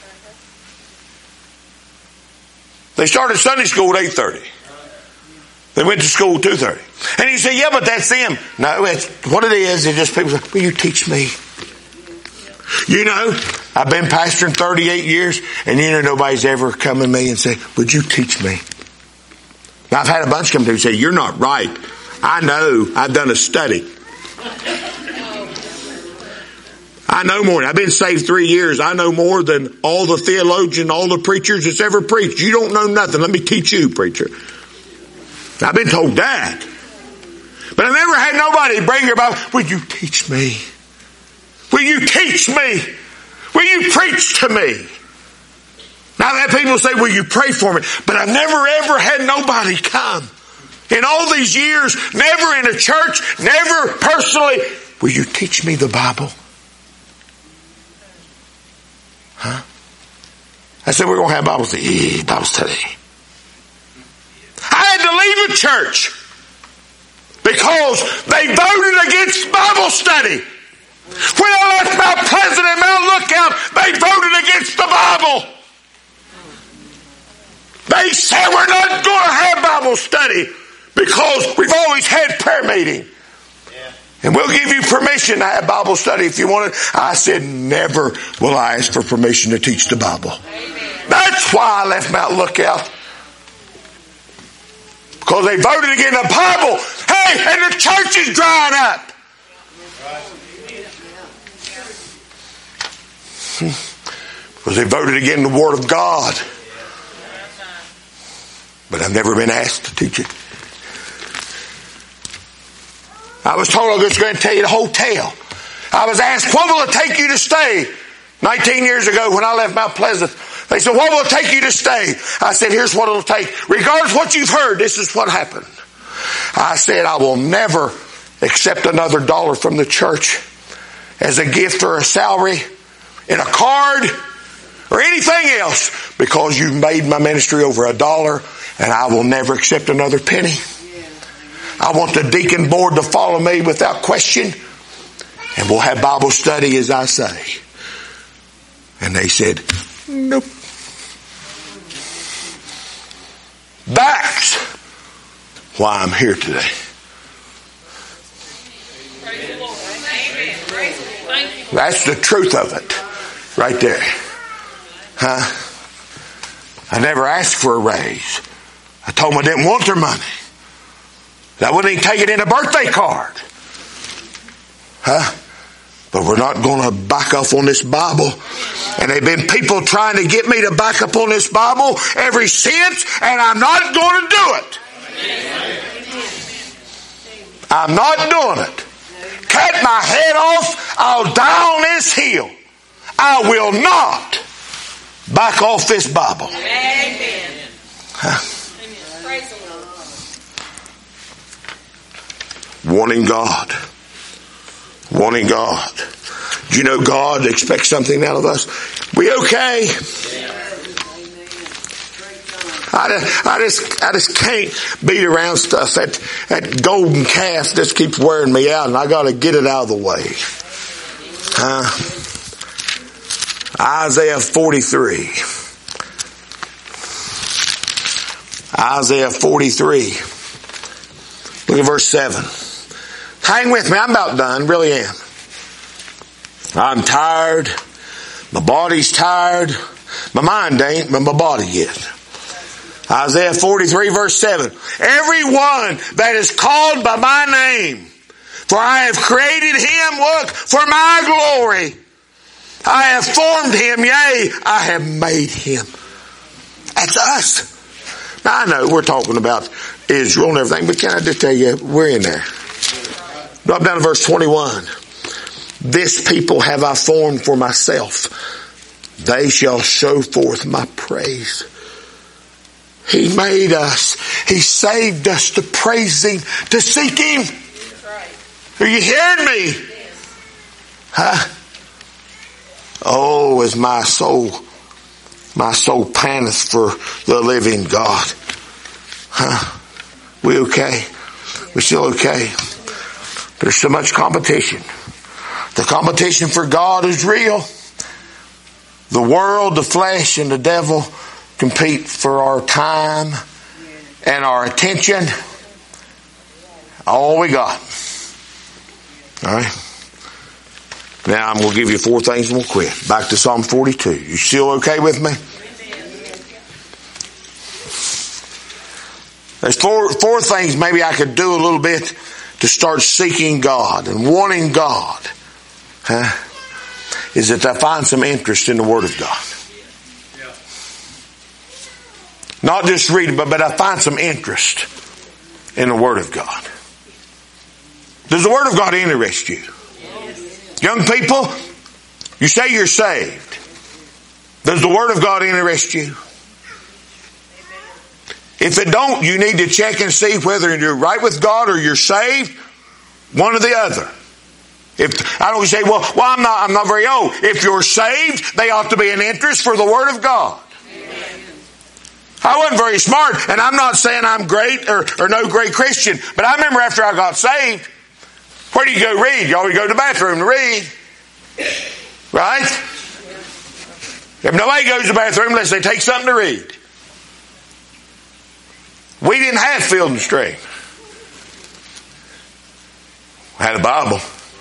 They started Sunday school at eight thirty. They went to school at two thirty. And you say, "Yeah, but that's them." No, it's, what it is, is just people say, "Will you teach me?" You know, I've been pastoring thirty-eight years, and you know nobody's ever come to me and said, "Would you teach me?" Now, I've had a bunch come to me and say, "You're not right. I know. I've done a study. I know more. I've been saved three years. I know more than all the theologians, all the preachers that's ever preached. You don't know nothing. Let me teach you, preacher." I've been told that. But I've never had nobody bring her Bible. "Will you teach me? Will you teach me? Will you preach to me?" Now I've had people say, "Will you pray for me?" But I've never ever had nobody come. In all these years, never in a church, never personally, "Will you teach me the Bible?" Huh? I said, "We're going to have Bible study." Bible study. I had to leave a church because they voted against Bible study. When I left Mount Pleasant and Mount Lookout, they voted against the Bible. They said, "We're not going to have Bible study because we've always had prayer meeting. And we'll give you permission to have Bible study if you want it." I said, "Never will I ask for permission to teach the Bible." Amen. That's why I left Mount Lookout. Because they voted against the Bible. Hey, and the church is drying up. Because they voted against the Word of God. But I've never been asked to teach it. I was told I was going to tell you the whole tale. I was asked, "What will it take you to stay?" nineteen years ago when I left Mount Pleasant, they said, "What will it take you to stay?" I said, "Here's what it'll take. Regardless of what you've heard, this is what happened." I said, "I will never accept another dollar from the church as a gift or a salary, in a card, or anything else, because you've made my ministry over a dollar, And I will never accept another penny. I want the deacon board to follow me without question. And we'll have Bible study as I say. And they said, nope. That's why I'm here today. That's the truth of it. Right there. Huh? I never asked for a raise. I told them I didn't want their money. I wouldn't even take it in a birthday card. Huh? But we're not going to back up on this Bible. And there have been people trying to get me to back up on this Bible ever since, and I'm not going to do it. I'm not doing it. Cut my head off. I'll die on this hill. I will not back off this Bible. Amen. Huh? Praise the Lord. Wanting God. Wanting God. Do you know God expects something out of us? We okay? I just, I just, I just can't beat around stuff. That, that golden calf just keeps wearing me out, and I got to get it out of the way. Huh? Isaiah forty-three. Isaiah forty-three. Look at verse seven. Hang with me. I'm about done. Really am. I'm tired. My body's tired. My mind ain't, but my body is. Isaiah forty-three verse seven. Everyone that is called by my name, for I have created him, look, for my glory. I have formed him, yea, I have made him. That's us. Now I know we're talking about Israel and everything, but can I just tell you, we're in there. Drop down to verse twenty-one. This people have I formed for myself. They shall show forth my praise. He made us. He saved us to praise Him, to seek Him. Are you hearing me? Huh? Oh, as my soul, my soul panteth for the living God. Huh? We okay? We still okay? There's so much competition. The competition for God is real. The world, the flesh, and the devil compete for our time and our attention. All we got. All right. Now I'm going to give you four things and we'll quit. Back to Psalm forty-two. You still okay with me? There's four, four things maybe I could do a little bit to start seeking God and wanting God. Huh? Is that I find some interest in the Word of God. Not just read it, but, but I find some interest in the Word of God. Does the Word of God interest you? Young people, you say you're saved. Does the Word of God interest you? If it don't, you need to check and see whether you're right with God or you're saved. One or the other. If I don't say, well, well, I'm not, I'm not very old. If you're saved, they ought to be an interest for the Word of God. Amen. I wasn't very smart, and I'm not saying I'm great or, or no great Christian, but I remember after I got saved, where do you go read? You always go to the bathroom to read. Right? If nobody goes to the bathroom unless they take something to read. We didn't have Field and Stream. We had a Bible.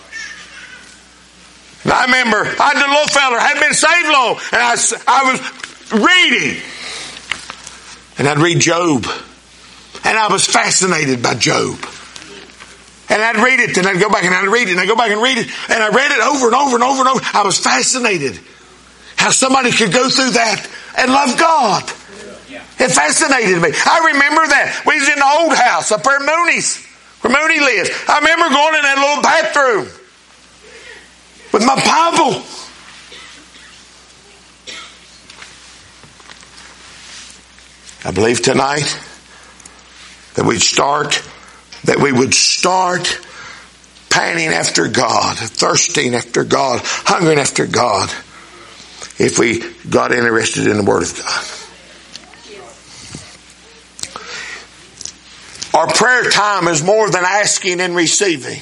And I remember, I had a little fella, hadn't been saved long, and I, I was reading. And I'd read Job. And I was fascinated by Job. And I'd read it, and I'd go back and I'd read it, and I'd go back and read it. And I read it over and over and over and over. I was fascinated how somebody could go through that and love God. It fascinated me. I remember that. We was in the old house up there in Mooney's, where Mooney lives. I remember going in that little bathroom with my Bible. I believe tonight that we'd start, that we would start panting after God, thirsting after God, hungering after God, if we got interested in the Word of God. Our prayer time is more than asking and receiving.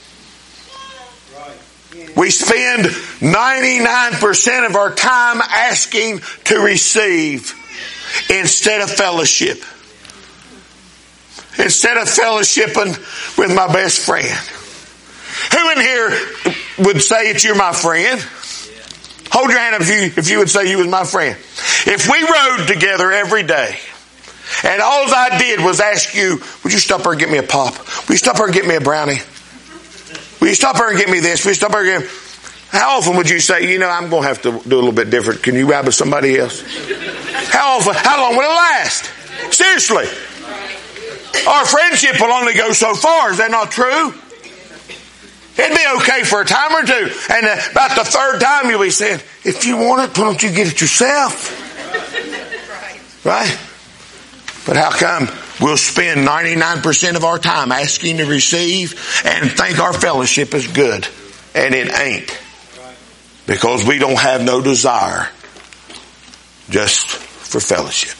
We spend ninety-nine percent of our time asking to receive instead of fellowship. Instead of fellowshipping with my best friend. Who in here would say that you're my friend? Hold your hand up if you, if you would say you was my friend. If we rode together every day, and all I did was ask you, would you stop here and get me a pop? Will you stop here and get me a brownie? Will you stop here and get me this? Will you stop here and get... How often would you say, you know, I'm going to have to do a little bit different. Can you ride with somebody else? How often? How long will it last? Seriously. Our friendship will only go so far. Is that not true? It'd be okay for a time or two. And uh, about the third time you'll be saying, if you want it, why don't you get it yourself? Right? But how come we'll spend ninety-nine percent of our time asking to receive and think our fellowship is good? And it ain't. Because we don't have no desire just for fellowship.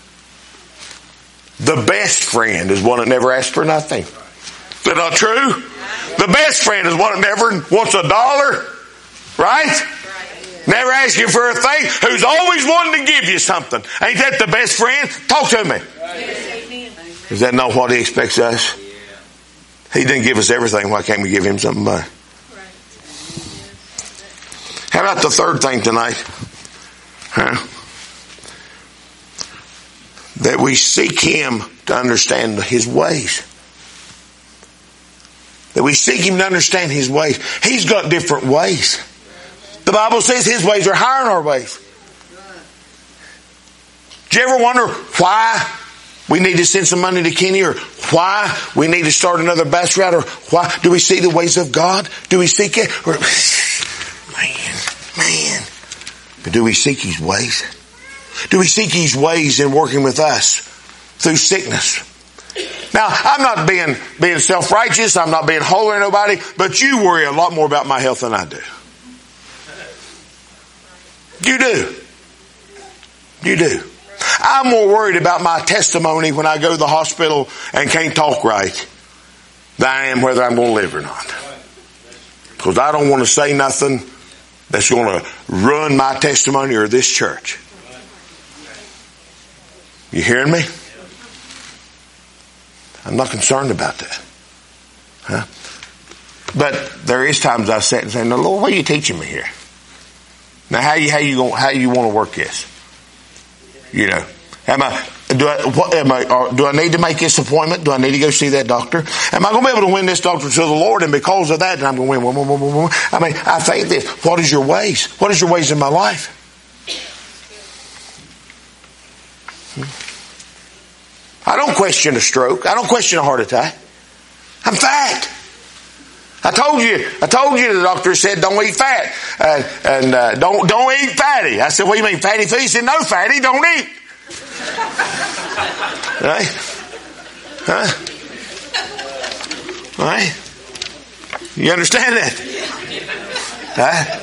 The best friend is one that never asks for nothing. Is that not true? The best friend is one that never wants a dollar. Right? Never asks you for a thing. Who's always wanting to give you something. Ain't that the best friend? Talk to me. Is that not what he expects us? He didn't give us everything. Why can't we give him something back? How about the third thing tonight? Huh? That we seek him to understand his ways. That we seek him to understand his ways. He's got different ways. The Bible says his ways are higher than our ways. Do you ever wonder why we need to send some money to Kenny, or why we need to start another bus route, or why do we see the ways of God? Do we seek it? Or, man, man. But do we seek his ways? Do we seek his ways in working with us through sickness? Now, I'm not being, being self-righteous. I'm not being holy or nobody, but you worry a lot more about my health than I do. You do. You do. I'm more worried about my testimony when I go to the hospital and can't talk right than I am whether I'm going to live or not. Because I don't want to say nothing that's going to ruin my testimony or this church. You hearing me? I'm not concerned about that. Huh? But there is times I sit and say, "No, Lord, what are you teaching me here? Now, how you how you going how you want to work this? You know, am I do I what am I or do I need to make this appointment? Do I need to go see that doctor? Am I going to be able to win this doctor to the Lord? And because of that, I'm going to win. I mean, I think this. What is your ways? What is your ways in my life? I don't question a stroke. I don't question a heart attack. I'm fat. I told you. I told you the doctor said don't eat fat uh, and uh, don't don't eat fatty. I said, what do you mean fatty food? He said, no fatty, don't eat. Right? Huh? Right? You understand that? Huh?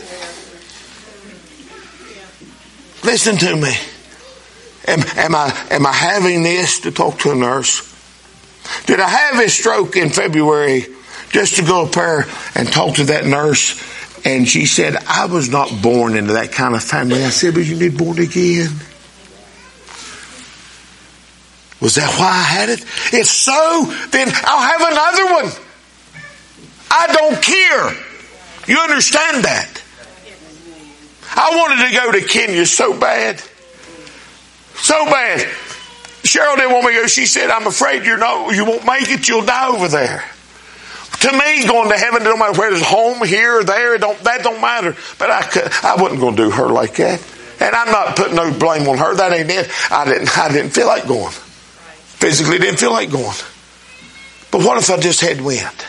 Listen to me. Am, am I am I having this to talk to a nurse? Did I have this stroke in February just to go up there and talk to that nurse? And she said, I was not born into that kind of family. I said, but you need born again. Was that why I had it? If so, then I'll have another one. I don't care. You understand that? I wanted to go to Kenya so bad. So bad. Cheryl didn't want me to go. She said, I'm afraid you're not, you won't make it. You'll die over there. To me, going to heaven, no matter where it's home, here or there, don't, that don't matter. But I could, I wasn't going to do her like that. And I'm not putting no blame on her. That ain't it. I didn't, I didn't feel like going. Physically didn't feel like going. But what if I just had went?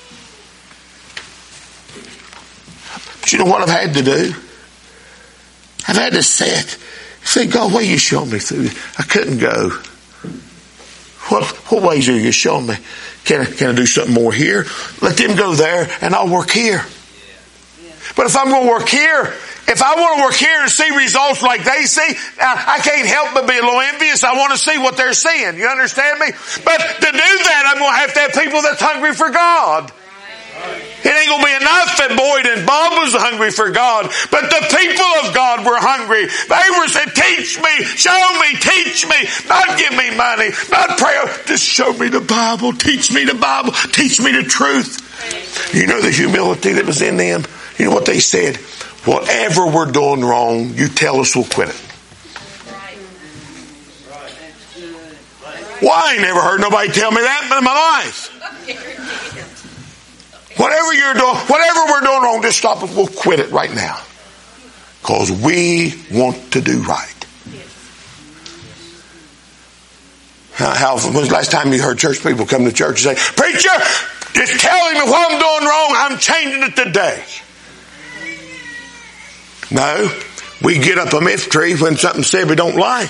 But you know what I've had to do? I've had to sit. Say, God, what are you showing me through? I couldn't go. What what ways are you showing me? Can I, can I do something more here? Let them go there and I'll work here. But if I'm going to work here, If I want to work here and see results like they see, I can't help but be a little envious. I want to see what they're seeing. You understand me? But to do that, I'm going to have to have people that's hungry for God. It ain't going to be enough that Boyd and Bob was hungry for God. But the people of God were hungry. They were saying, teach me, show me, teach me. Not give me money, not prayer. Just show me the Bible. Teach me the Bible. Teach me the truth. You know the humility that was in them? You know what they said? Whatever we're doing wrong, you tell us, we'll quit it. Well, I ain't never heard nobody tell me that in my life. Whatever you're doing, whatever we're doing wrong, just stop it. We'll quit it right now. Because we want to do right. How, how, when's the last time you heard church people come to church and say, preacher, just tell me what I'm doing wrong. I'm changing it today. No, we get up a myth tree when something's said we don't like.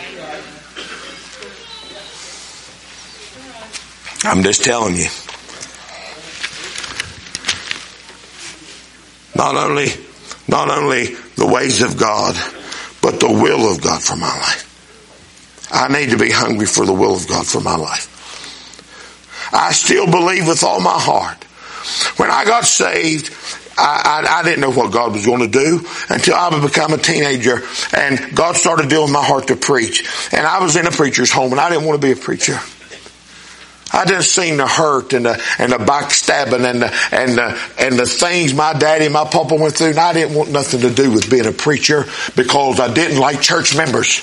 I'm just telling you. Not only, not only the ways of God, but the will of God for my life. I need to be hungry for the will of God for my life. I still believe with all my heart. When I got saved, I, I, I didn't know what God was going to do until I would become a teenager, and God started dealing with my heart to preach. And I was in a preacher's home, and I didn't want to be a preacher. I just seen the hurt and the and the backstabbing and the and the and the things my daddy and my papa went through, and I didn't want nothing to do with being a preacher because I didn't like church members.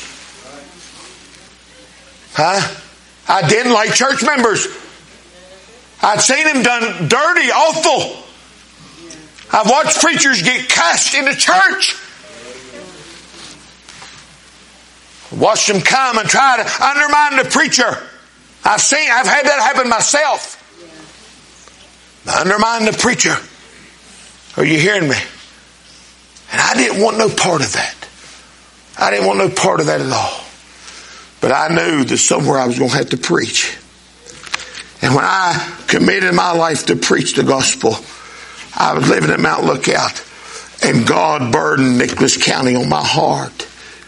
Huh? I didn't like church members. I'd seen them done dirty, awful. I've watched preachers get cast into church. Watched them come and try to undermine the preacher. I've seen, I've had that happen myself. Undermine the preacher. Are you hearing me? And I didn't want no part of that. I didn't want no part of that at all. But I knew that somewhere I was going to have to preach. And when I committed my life to preach the gospel, I was living at Mount Lookout, and God burdened Nicholas County on my heart.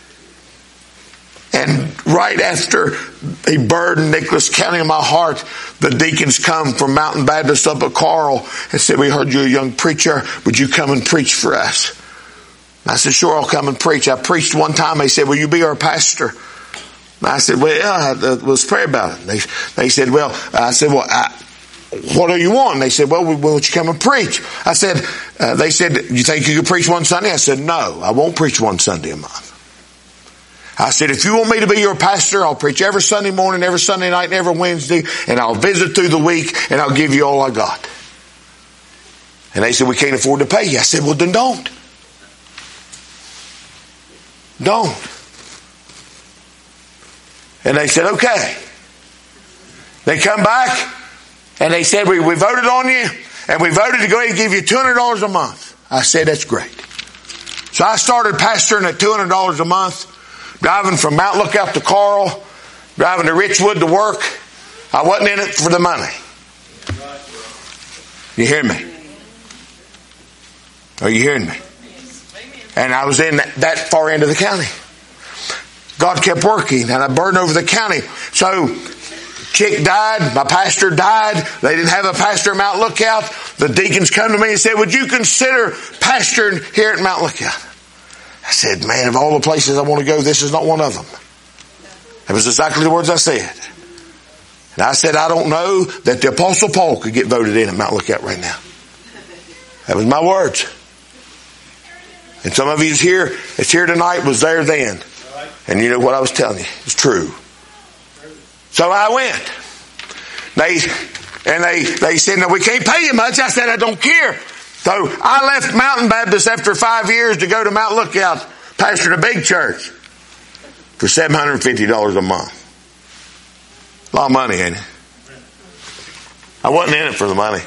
And right after he burdened Nicholas County on my heart, the deacons come from Mountain Baptist up at Carl and said, we heard you're a young preacher. Would you come and preach for us? And I said, sure, I'll come and preach. I preached one time. They said, will you be our pastor? And I said, well, yeah, let's pray about it. They, they said, well, I said, well, I, what do you want? And they said, well, won't you come and preach? I said, uh, they said, you think you could preach one Sunday? I said, no, I won't preach one Sunday a month. I said, if you want me to be your pastor, I'll preach every Sunday morning, every Sunday night, and every Wednesday, and I'll visit through the week, and I'll give you all I got. And they said, we can't afford to pay you. I said, well, then don't. Don't. And they said, okay. They come back, and they said, we, we voted on you, and we voted to go ahead and give you two hundred dollars a month. I said, that's great. So I started pastoring at two hundred dollars a month. Driving from Mount Lookout to Carl, driving to Richwood to work. I wasn't in it for the money. You hear me? Are you hearing me? And I was in that, that far end of the county. God kept working, and I burdened over the county. So, chick died, my pastor died. They didn't have a pastor at Mount Lookout. The deacons come to me and said, would you consider pastoring here at Mount Lookout? I said, man, of all the places I want to go, this is not one of them. That was exactly the words I said. And I said, I don't know that the Apostle Paul could get voted in at Mount Lookout right now. That was my words. And some of you here, it's here tonight, was there then. And you know what I was telling you. It's true. So I went. They, and they, they said, no, we can't pay you much. I said, I don't care. So I left Mountain Baptist after five years to go to Mount Lookout, pastor a big church for seven hundred fifty dollars a month. A lot of money, ain't it? I wasn't in it for the money.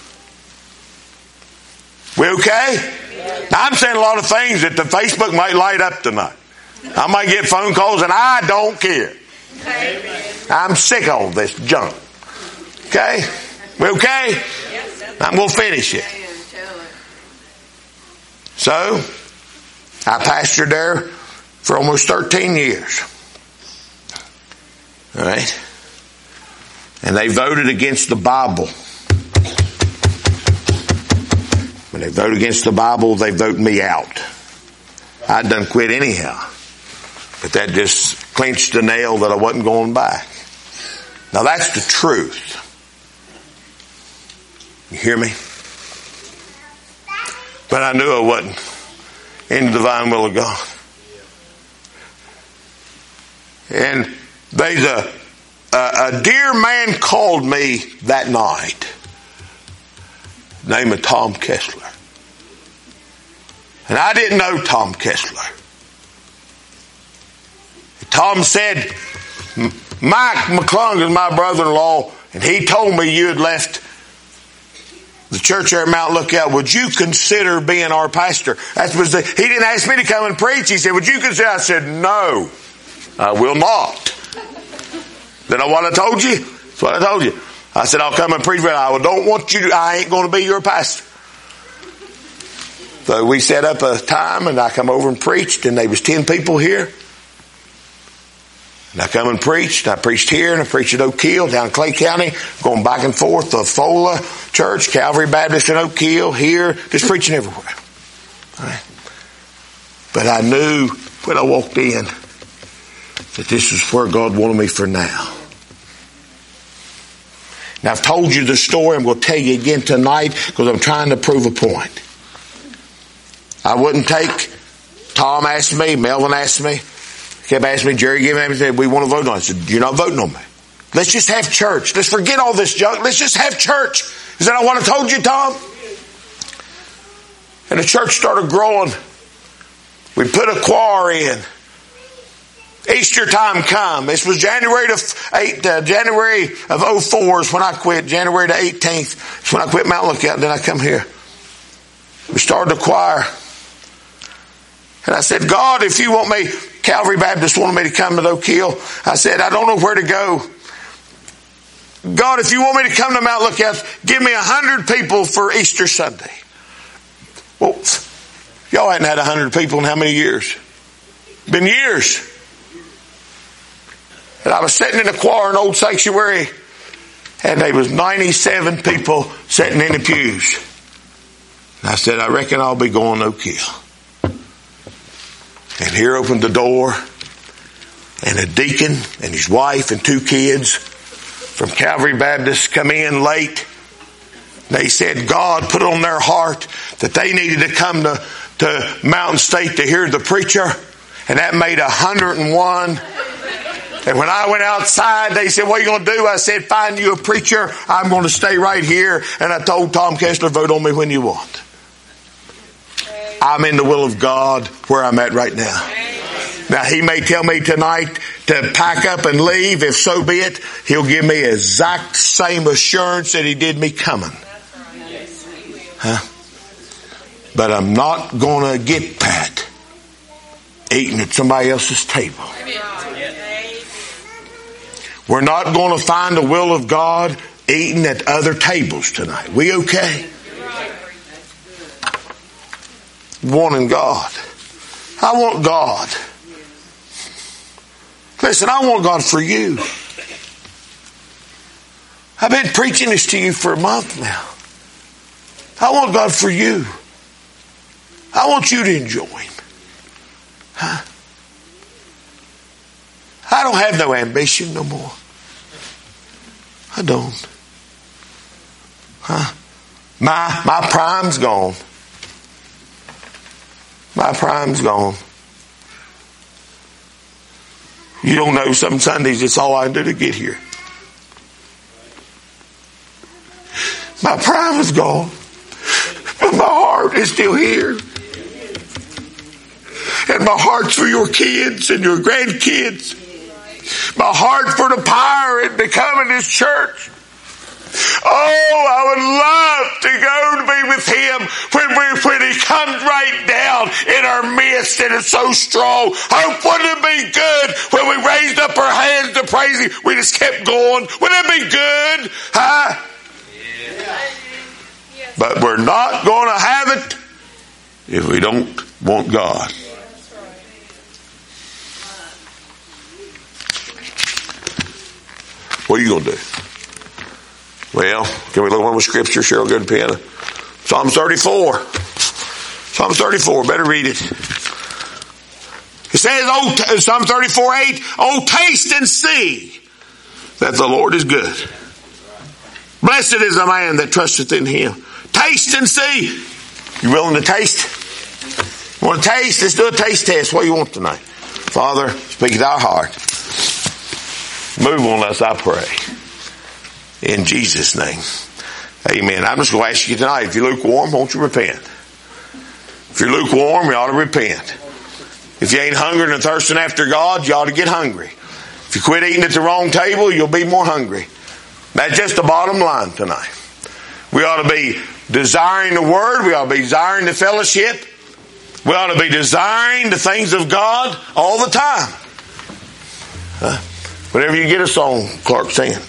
We okay? Now I'm saying a lot of things that the Facebook might light up tonight. I might get phone calls and I don't care. I'm sick of all this junk. Okay? We okay? I'm going to finish it. So, I pastored there for almost thirteen years. All right? And they voted against the Bible. When they vote against the Bible, they vote me out. I'd done quit anyhow. But that just clinched the nail that I wasn't going back. Now that's the truth. You hear me? But I knew I wasn't in the divine will of God. And there's a, a, a dear man called me that night. Name of Tom Kessler. And I didn't know Tom Kessler. Tom said, Mike McClung is my brother-in-law, and he told me you had left the church there at Mount Lookout. Would you consider being our pastor? That was the, he didn't ask me to come and preach. He said, would you consider? I said, no, I will not. Then what I told you? That's what I told you. I said, I'll come and preach, but I don't want you to, I ain't going to be your pastor. So we set up a time and I come over and preached, and there was ten people here. And I come and preached. I preached here and I preached at Oak Hill down in Clay County, going back and forth to Fola Church, Calvary Baptist in Oak Hill, here, just preaching everywhere. All right. But I knew when I walked in that this is where God wanted me for now. Now I've told you the story. I'm going to tell you again tonight because I'm trying to prove a point. I wouldn't take, Tom asked me, Melvin asked me, kept asking me, Jerry gave me, and said, we want to vote on it. I said, you're not voting on me. Let's just have church. Let's forget all this junk. Let's just have church. Is that not what I told you, Tom? And the church started growing. We put a choir in. Easter time come. This was January to eight, uh, January of oh four is when I quit. January the eighteenth is when I quit Mount Lookout. And then I come here. We started the choir. And I said, God, if you want me, Calvary Baptist wanted me to come to Oak Hill. I said, I don't know where to go. God, if you want me to come to Mount Lookout, give me a hundred people for Easter Sunday. Well, y'all hadn't had a hundred people in how many years? Been years. And I was sitting in the choir in Old Sanctuary, and there was ninety-seven people sitting in the pews. And I said, I reckon I'll be going to Oak Hill. And here opened the door, and a deacon and his wife and two kids from Calvary Baptist come in late. They said God put on their heart that they needed to come to, to Mountain State to hear the preacher, and that made one hundred and one. And when I went outside, they said, what are you going to do? I said, find you a preacher. I'm going to stay right here. And I told Tom Kessler, vote on me when you want. I'm in the will of God where I'm at right now. Now, he may tell me tonight to pack up and leave. If so be it, he'll give me exact same assurance that he did me coming. Huh? But I'm not going to get Pat eating at somebody else's table. We're not going to find the will of God eating at other tables tonight. We okay? Wanting God. I want God. Listen, I want God for you. I've been preaching this to you for a month now. I want God for you. I want you to enjoy Him. Huh? I don't have no ambition no more. I don't. Huh? My, my prime's gone. My prime's gone. You don't know, some Sundays it's all I can do to get here. My prime is gone. But my heart is still here. And my heart's for your kids and your grandkids. My heart for the pirate to come in this church. Oh, I would love to go to be with Him when, we, when He comes right down in our midst and it's so strong. Oh, wouldn't it be good when we raised up our hands to praise Him? We just kept going. Wouldn't it be good? Huh? Yeah. But we're not going to have it if we don't want God. What are you going to do? Well, can we look one with scripture? Cheryl, go to piano. Psalm thirty-four. Psalm thirty-four. Better read it. It says, oh, Psalm thirty-four eight, oh, taste and see that the Lord is good. Blessed is the man that trusteth in him. Taste and see. You willing to taste? You want to taste? Let's do a taste test. What do you want tonight? Father, speak to our heart. Move on us, I pray. In Jesus' name. Amen. I'm just going to ask you tonight, if you're lukewarm, won't you repent? If you're lukewarm, you ought to repent. If you ain't hungering and thirsting after God, you ought to get hungry. If you quit eating at the wrong table, you'll be more hungry. That's just the bottom line tonight. We ought to be desiring the Word. We ought to be desiring the fellowship. We ought to be desiring the things of God all the time. Huh? Whenever you get a song, Clark, sing it.